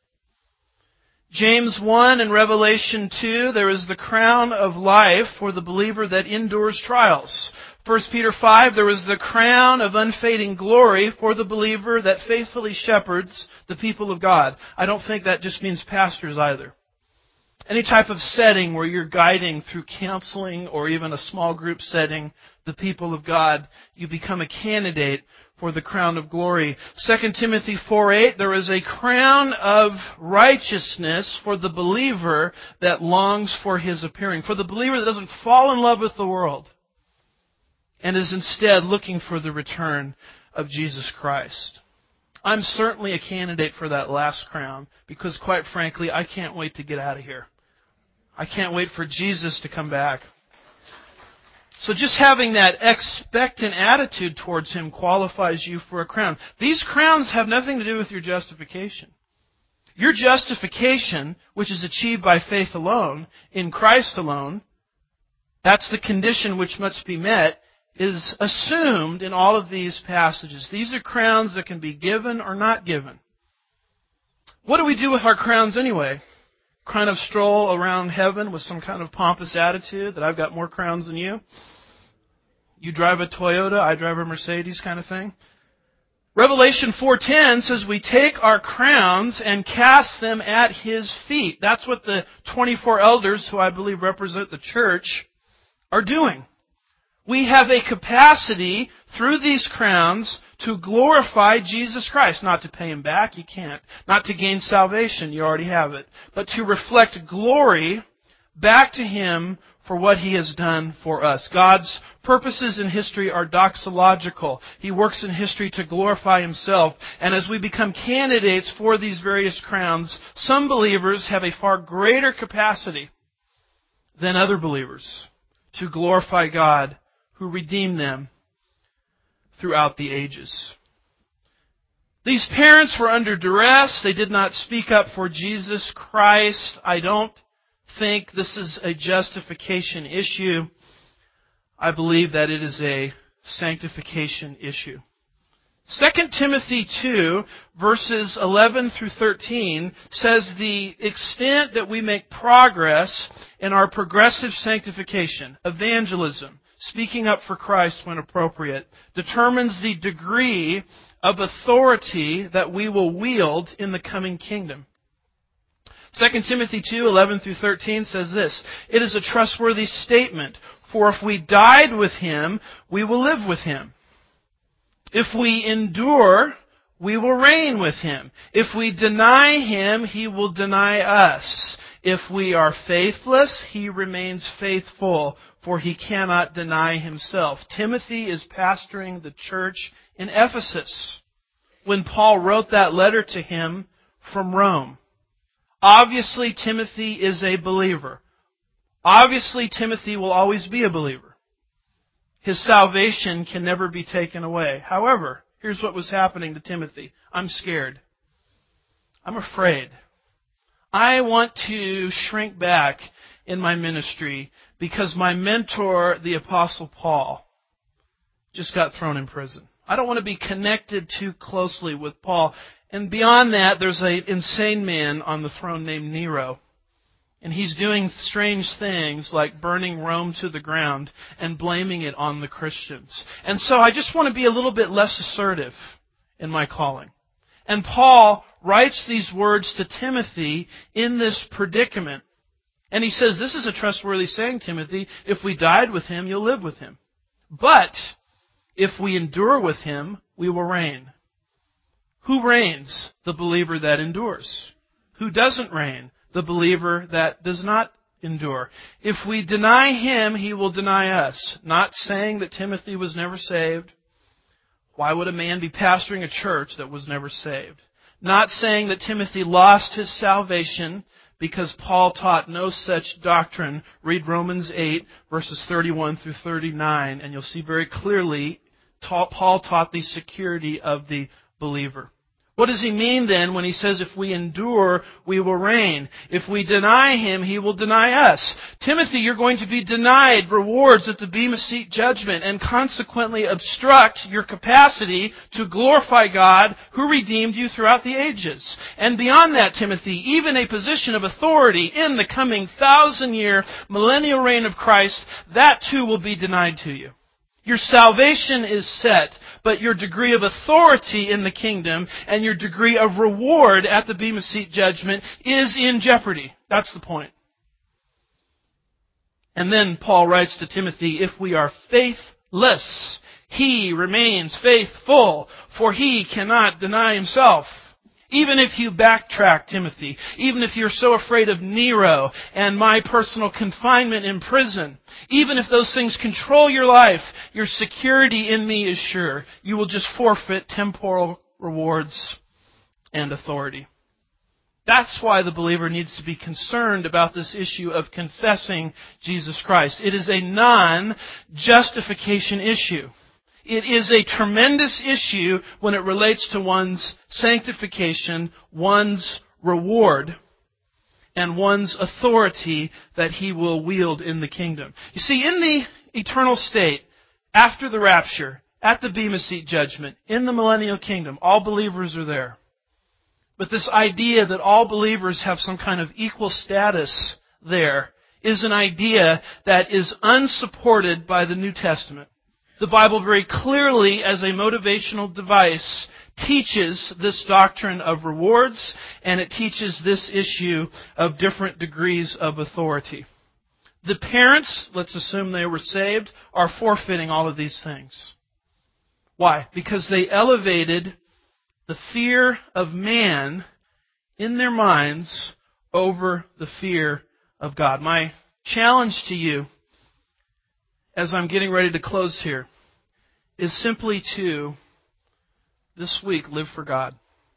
James one and Revelation two, there is the crown of life for the believer that endures trials. First Peter five, there is the crown of unfading glory for the believer that faithfully shepherds the people of God. I don't think that just means pastors either. Any type of setting where you're guiding through counseling or even a small group setting the people of God, you become a candidate for the crown of glory. Second Timothy four eight, there is a crown of righteousness for the believer that longs for His appearing. For the believer that doesn't fall in love with the world and is instead looking for the return of Jesus Christ. I'm certainly a candidate for that last crown because, quite frankly, I can't wait to get out of here. I can't wait for Jesus to come back. So just having that expectant attitude towards Him qualifies you for a crown. These crowns have nothing to do with your justification. Your justification, which is achieved by faith alone, in Christ alone, that's the condition which must be met, is assumed in all of these passages. These are crowns that can be given or not given. What do we do with our crowns anyway? Kind of stroll around heaven with some kind of pompous attitude that I've got more crowns than you? You drive a Toyota, I drive a Mercedes kind of thing? Revelation four ten says we take our crowns and cast them at His feet. That's what the twenty-four elders, who I believe represent the church, are doing. We have a capacity through these crowns to glorify Jesus Christ. Not to pay Him back, you can't. Not to gain salvation, you already have it. But to reflect glory back to Him for what He has done for us. God's purposes in history are doxological. He works in history to glorify Himself. And as we become candidates for these various crowns, some believers have a far greater capacity than other believers to glorify God, who redeemed them throughout the ages. These parents were under duress. They did not speak up for Jesus Christ. I don't think this is a justification issue. I believe that it is a sanctification issue. Second Timothy two, verses eleven through thirteen, says the extent that we make progress in our progressive sanctification, evangelism, speaking up for Christ when appropriate, determines the degree of authority that we will wield in the coming kingdom. Second Timothy two, eleven through thirteen says this, "It is a trustworthy statement, for if we died with Him, we will live with Him. If we endure, we will reign with Him. If we deny Him, He will deny us. If we are faithless, He remains faithful, for He cannot deny Himself." Timothy is pastoring the church in Ephesus when Paul wrote that letter to him from Rome. Obviously, Timothy is a believer. Obviously, Timothy will always be a believer. His salvation can never be taken away. However, here's what was happening to Timothy. I'm scared. I'm afraid. I want to shrink back in my ministry because my mentor, the Apostle Paul, just got thrown in prison. I don't want to be connected too closely with Paul. And beyond that, there's an insane man on the throne named Nero. And he's doing strange things like burning Rome to the ground and blaming it on the Christians. And so I just want to be a little bit less assertive in my calling. And Paul writes these words to Timothy in this predicament. And he says, this is a trustworthy saying, Timothy. If we died with Him, you'll live with Him. But if we endure with Him, we will reign. Who reigns? The believer that endures. Who doesn't reign? The believer that does not endure. If we deny Him, He will deny us. Not saying that Timothy was never saved. Why would a man be pastoring a church that was never saved? Not saying that Timothy lost his salvation because Paul taught no such doctrine. Read Romans eight, verses thirty-one through thirty-nine, and you'll see very clearly Paul taught the security of the believer. What does he mean then when he says if we endure, we will reign? If we deny him, he will deny us. Timothy, you're going to be denied rewards at the Bema Seat judgment and consequently obstruct your capacity to glorify God who redeemed you throughout the ages. And beyond that, Timothy, even a position of authority in the coming thousand-year millennial reign of Christ, that too will be denied to you. Your salvation is set, but your degree of authority in the kingdom and your degree of reward at the Bema Seat judgment is in jeopardy. That's the point. And then Paul writes to Timothy, if we are faithless, he remains faithful, for he cannot deny himself. Even if you backtrack, Timothy, even if you're so afraid of Nero and my personal confinement in prison, even if those things control your life, your security in me is sure. You will just forfeit temporal rewards and authority. That's why the believer needs to be concerned about this issue of confessing Jesus Christ. It is a non-justification issue. It is a tremendous issue when it relates to one's sanctification, one's reward, and one's authority that he will wield in the kingdom. You see, in the eternal state, after the rapture, at the Bema Seat judgment, in the millennial kingdom, all believers are there. But this idea that all believers have some kind of equal status there is an idea that is unsupported by the New Testament. The Bible very clearly, as a motivational device, teaches this doctrine of rewards, and it teaches this issue of different degrees of authority. The parents, let's assume they were saved, are forfeiting all of these things. Why? Because they elevated the fear of man in their minds over the fear of God. My challenge to you, as I'm getting ready to close here, is simply to, this week, live for God.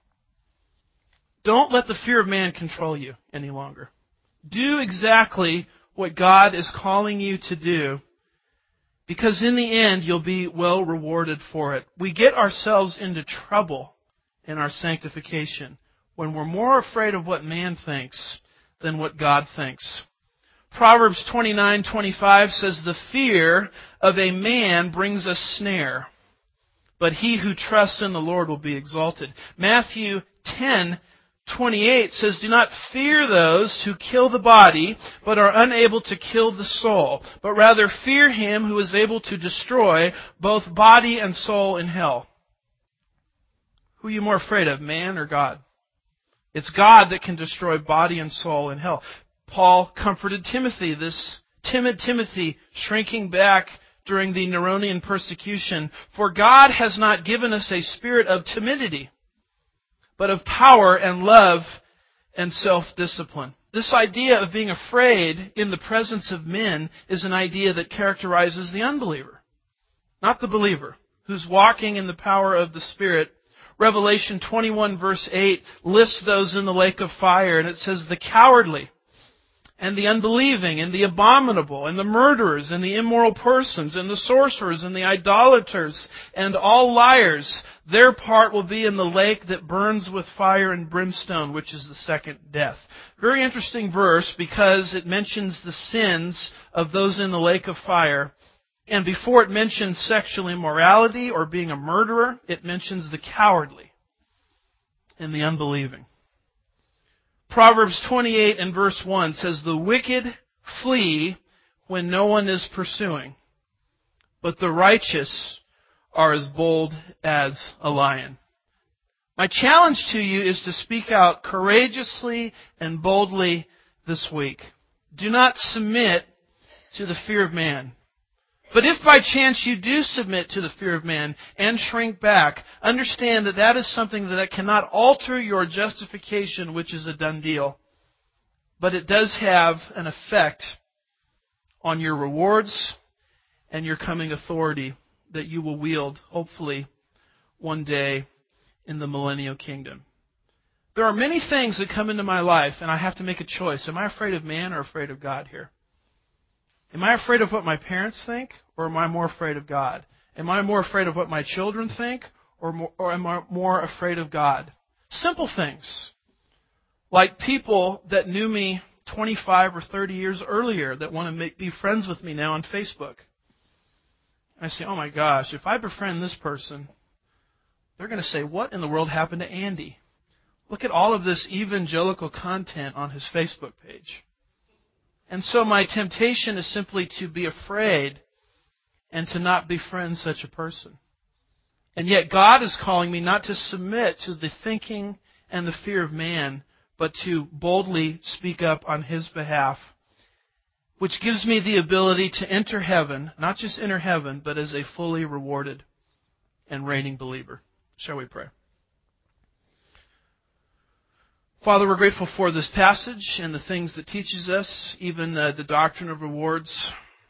Don't let the fear of man control you any longer. Do exactly what God is calling you to do, because in the end, you'll be well rewarded for it. We get ourselves into trouble in our sanctification when we're more afraid of what man thinks than what God thinks. Proverbs twenty-nine twenty-five says, the fear of a man brings a snare, but he who trusts in the Lord will be exalted. Matthew ten twenty-eight says, do not fear those who kill the body, but are unable to kill the soul, but rather fear him who is able to destroy both body and soul in hell. Who are you more afraid of, man or God? It's God that can destroy body and soul in hell. Paul comforted Timothy, this timid Timothy, shrinking back during the Neronian persecution. For God has not given us a spirit of timidity, but of power and love and self-discipline. This idea of being afraid in the presence of men is an idea that characterizes the unbeliever, not the believer, who's walking in the power of the Spirit. Revelation twenty-one verse eight lists those in the lake of fire, and it says, the cowardly, and the unbelieving, and the abominable, and the murderers, and the immoral persons, and the sorcerers, and the idolaters, and all liars, their part will be in the lake that burns with fire and brimstone, which is the second death. Very interesting verse, because it mentions the sins of those in the lake of fire. And before it mentions sexual immorality or being a murderer, it mentions the cowardly and the unbelieving. Proverbs twenty-eight and verse one says, the wicked flee when no one is pursuing, but the righteous are as bold as a lion. My challenge to you is to speak out courageously and boldly this week. Do not submit to the fear of man. But if by chance you do submit to the fear of man and shrink back, understand that that is something that cannot alter your justification, which is a done deal. But it does have an effect on your rewards and your coming authority that you will wield, hopefully, one day in the millennial kingdom. There are many things that come into my life, and I have to make a choice. Am I afraid of man or afraid of God here? Am I afraid of what my parents think, or am I more afraid of God? Am I more afraid of what my children think, or, more, or am I more afraid of God? Simple things. Like people that knew me twenty-five or thirty years earlier that want to make, be friends with me now on Facebook. I say, oh my gosh, if I befriend this person, they're going to say, what in the world happened to Andy? Look at all of this evangelical content on his Facebook page. And so my temptation is simply to be afraid and to not befriend such a person. And yet God is calling me not to submit to the thinking and the fear of man, but to boldly speak up on His behalf, which gives me the ability to enter heaven, not just enter heaven, but as a fully rewarded and reigning believer. Shall we pray? Father, we're grateful for this passage and the things that teaches us, even uh, the doctrine of rewards.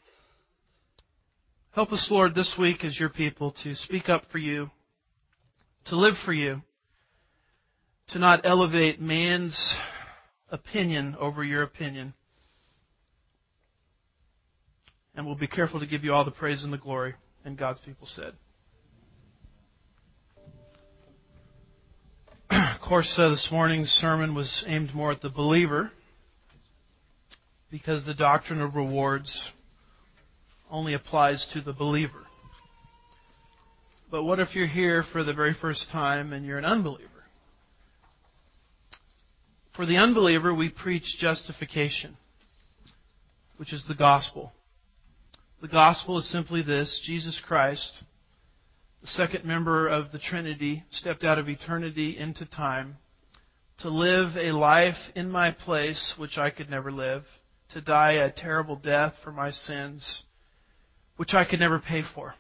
Help us, Lord, this week as your people to speak up for you, to live for you, to not elevate man's opinion over your opinion. And we'll be careful to give you all the praise and the glory. And God's people said. Of course, uh, this morning's sermon was aimed more at the believer, because the doctrine of rewards only applies to the believer. But what if you're here for the very first time and you're an unbeliever? For the unbeliever, we preach justification, which is the gospel. The gospel is simply this: Jesus Christ, the second member of the Trinity, stepped out of eternity into time to live a life in my place which I could never live, to die a terrible death for my sins which I could never pay for.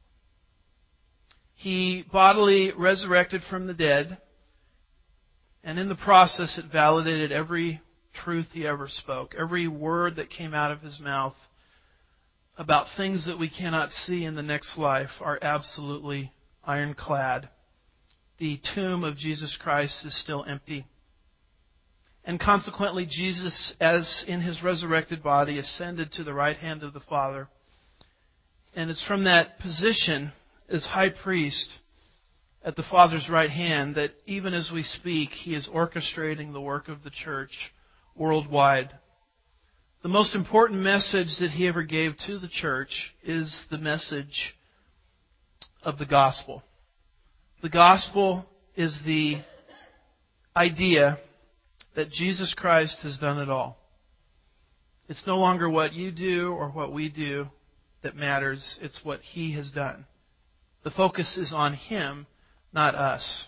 He bodily resurrected from the dead, and in the process it validated every truth He ever spoke, every word that came out of His mouth about things that we cannot see in the next life are absolutely ironclad. The tomb of Jesus Christ is still empty. And consequently, Jesus, as in His resurrected body, ascended to the right hand of the Father. And it's from that position as high priest at the Father's right hand that even as we speak, He is orchestrating the work of the church worldwide. The most important message that He ever gave to the church is the message of the gospel. The gospel is the idea that Jesus Christ has done it all. It's no longer what you do or what we do that matters. It's what He has done. The focus is on Him, not us.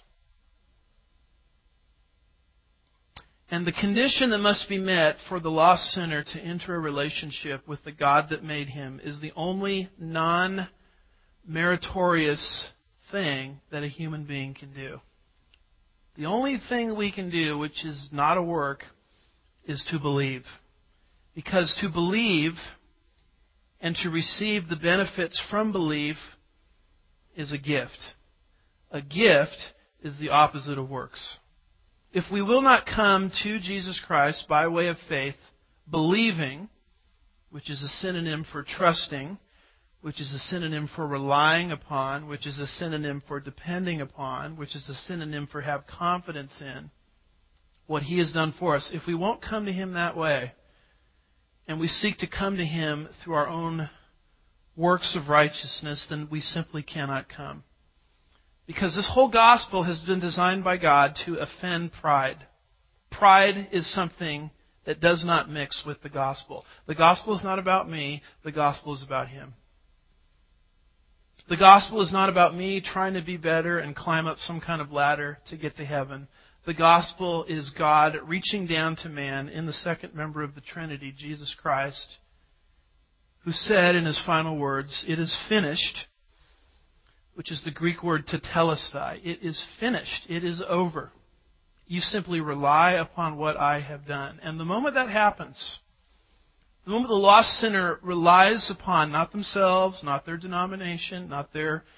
And the condition that must be met for the lost sinner to enter a relationship with the God that made him is the only non-meritorious thing that a human being can do. The only thing we can do, which is not a work, is to believe. Because to believe and to receive the benefits from belief is a gift. A gift is the opposite of works. If we will not come to Jesus Christ by way of faith, believing, which is a synonym for trusting, which is a synonym for relying upon, which is a synonym for depending upon, which is a synonym for have confidence in what He has done for us. If we won't come to Him that way, and we seek to come to Him through our own works of righteousness, then we simply cannot come. Because this whole gospel has been designed by God to offend pride. Pride is something that does not mix with the gospel. The gospel is not about me. The gospel is about Him. The gospel is not about me trying to be better and climb up some kind of ladder to get to heaven. The gospel is God reaching down to man in the second member of the Trinity, Jesus Christ, who said in His final words, "It is finished," which is the Greek word tetelestai. It is finished. It is over. You simply rely upon what I have done. And the moment that happens, the moment the lost sinner relies upon not themselves, not their denomination, not their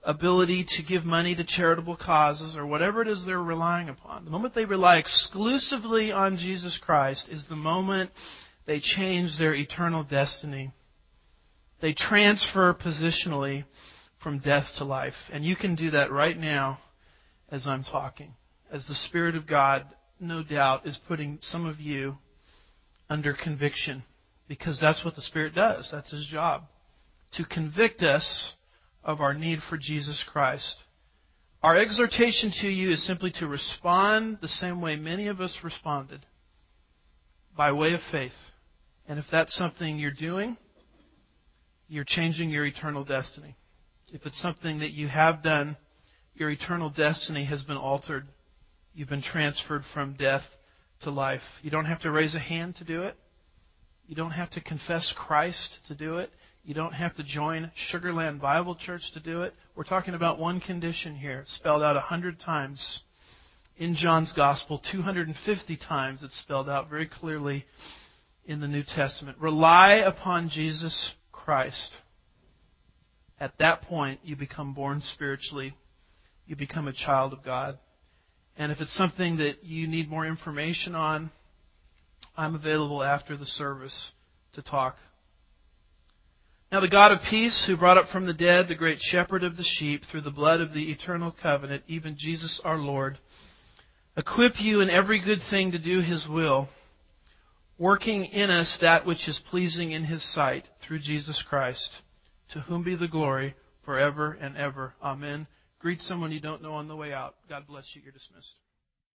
ability to give money to charitable causes or whatever it is they're relying upon, the moment they rely exclusively on Jesus Christ is the moment they change their eternal destiny. They transfer positionally from death to life. And you can do that right now as I'm talking. As the Spirit of God, no doubt, is putting some of you under conviction. Because that's what the Spirit does. That's His job. To convict us of our need for Jesus Christ. Our exhortation to you is simply to respond the same way many of us responded. By way of faith. And if that's something you're doing, you're changing your eternal destiny. If it's something that you have done, your eternal destiny has been altered. You've been transferred from death to life. You don't have to raise a hand to do it. You don't have to confess Christ to do it. You don't have to join Sugarland Bible Church to do it. We're talking about one condition here, spelled out a hundred times in John's Gospel, two hundred fifty times it's spelled out very clearly in the New Testament. Rely upon Jesus Christ. At that point, you become born spiritually. You become a child of God. And if it's something that you need more information on, I'm available after the service to talk. Now the God of peace, who brought up from the dead the great shepherd of the sheep through the blood of the eternal covenant, even Jesus our Lord, equip you in every good thing to do His will, working in us that which is pleasing in His sight through Jesus Christ, to whom be the glory forever and ever. Amen. Greet someone you don't know on the way out. God bless you. You're dismissed.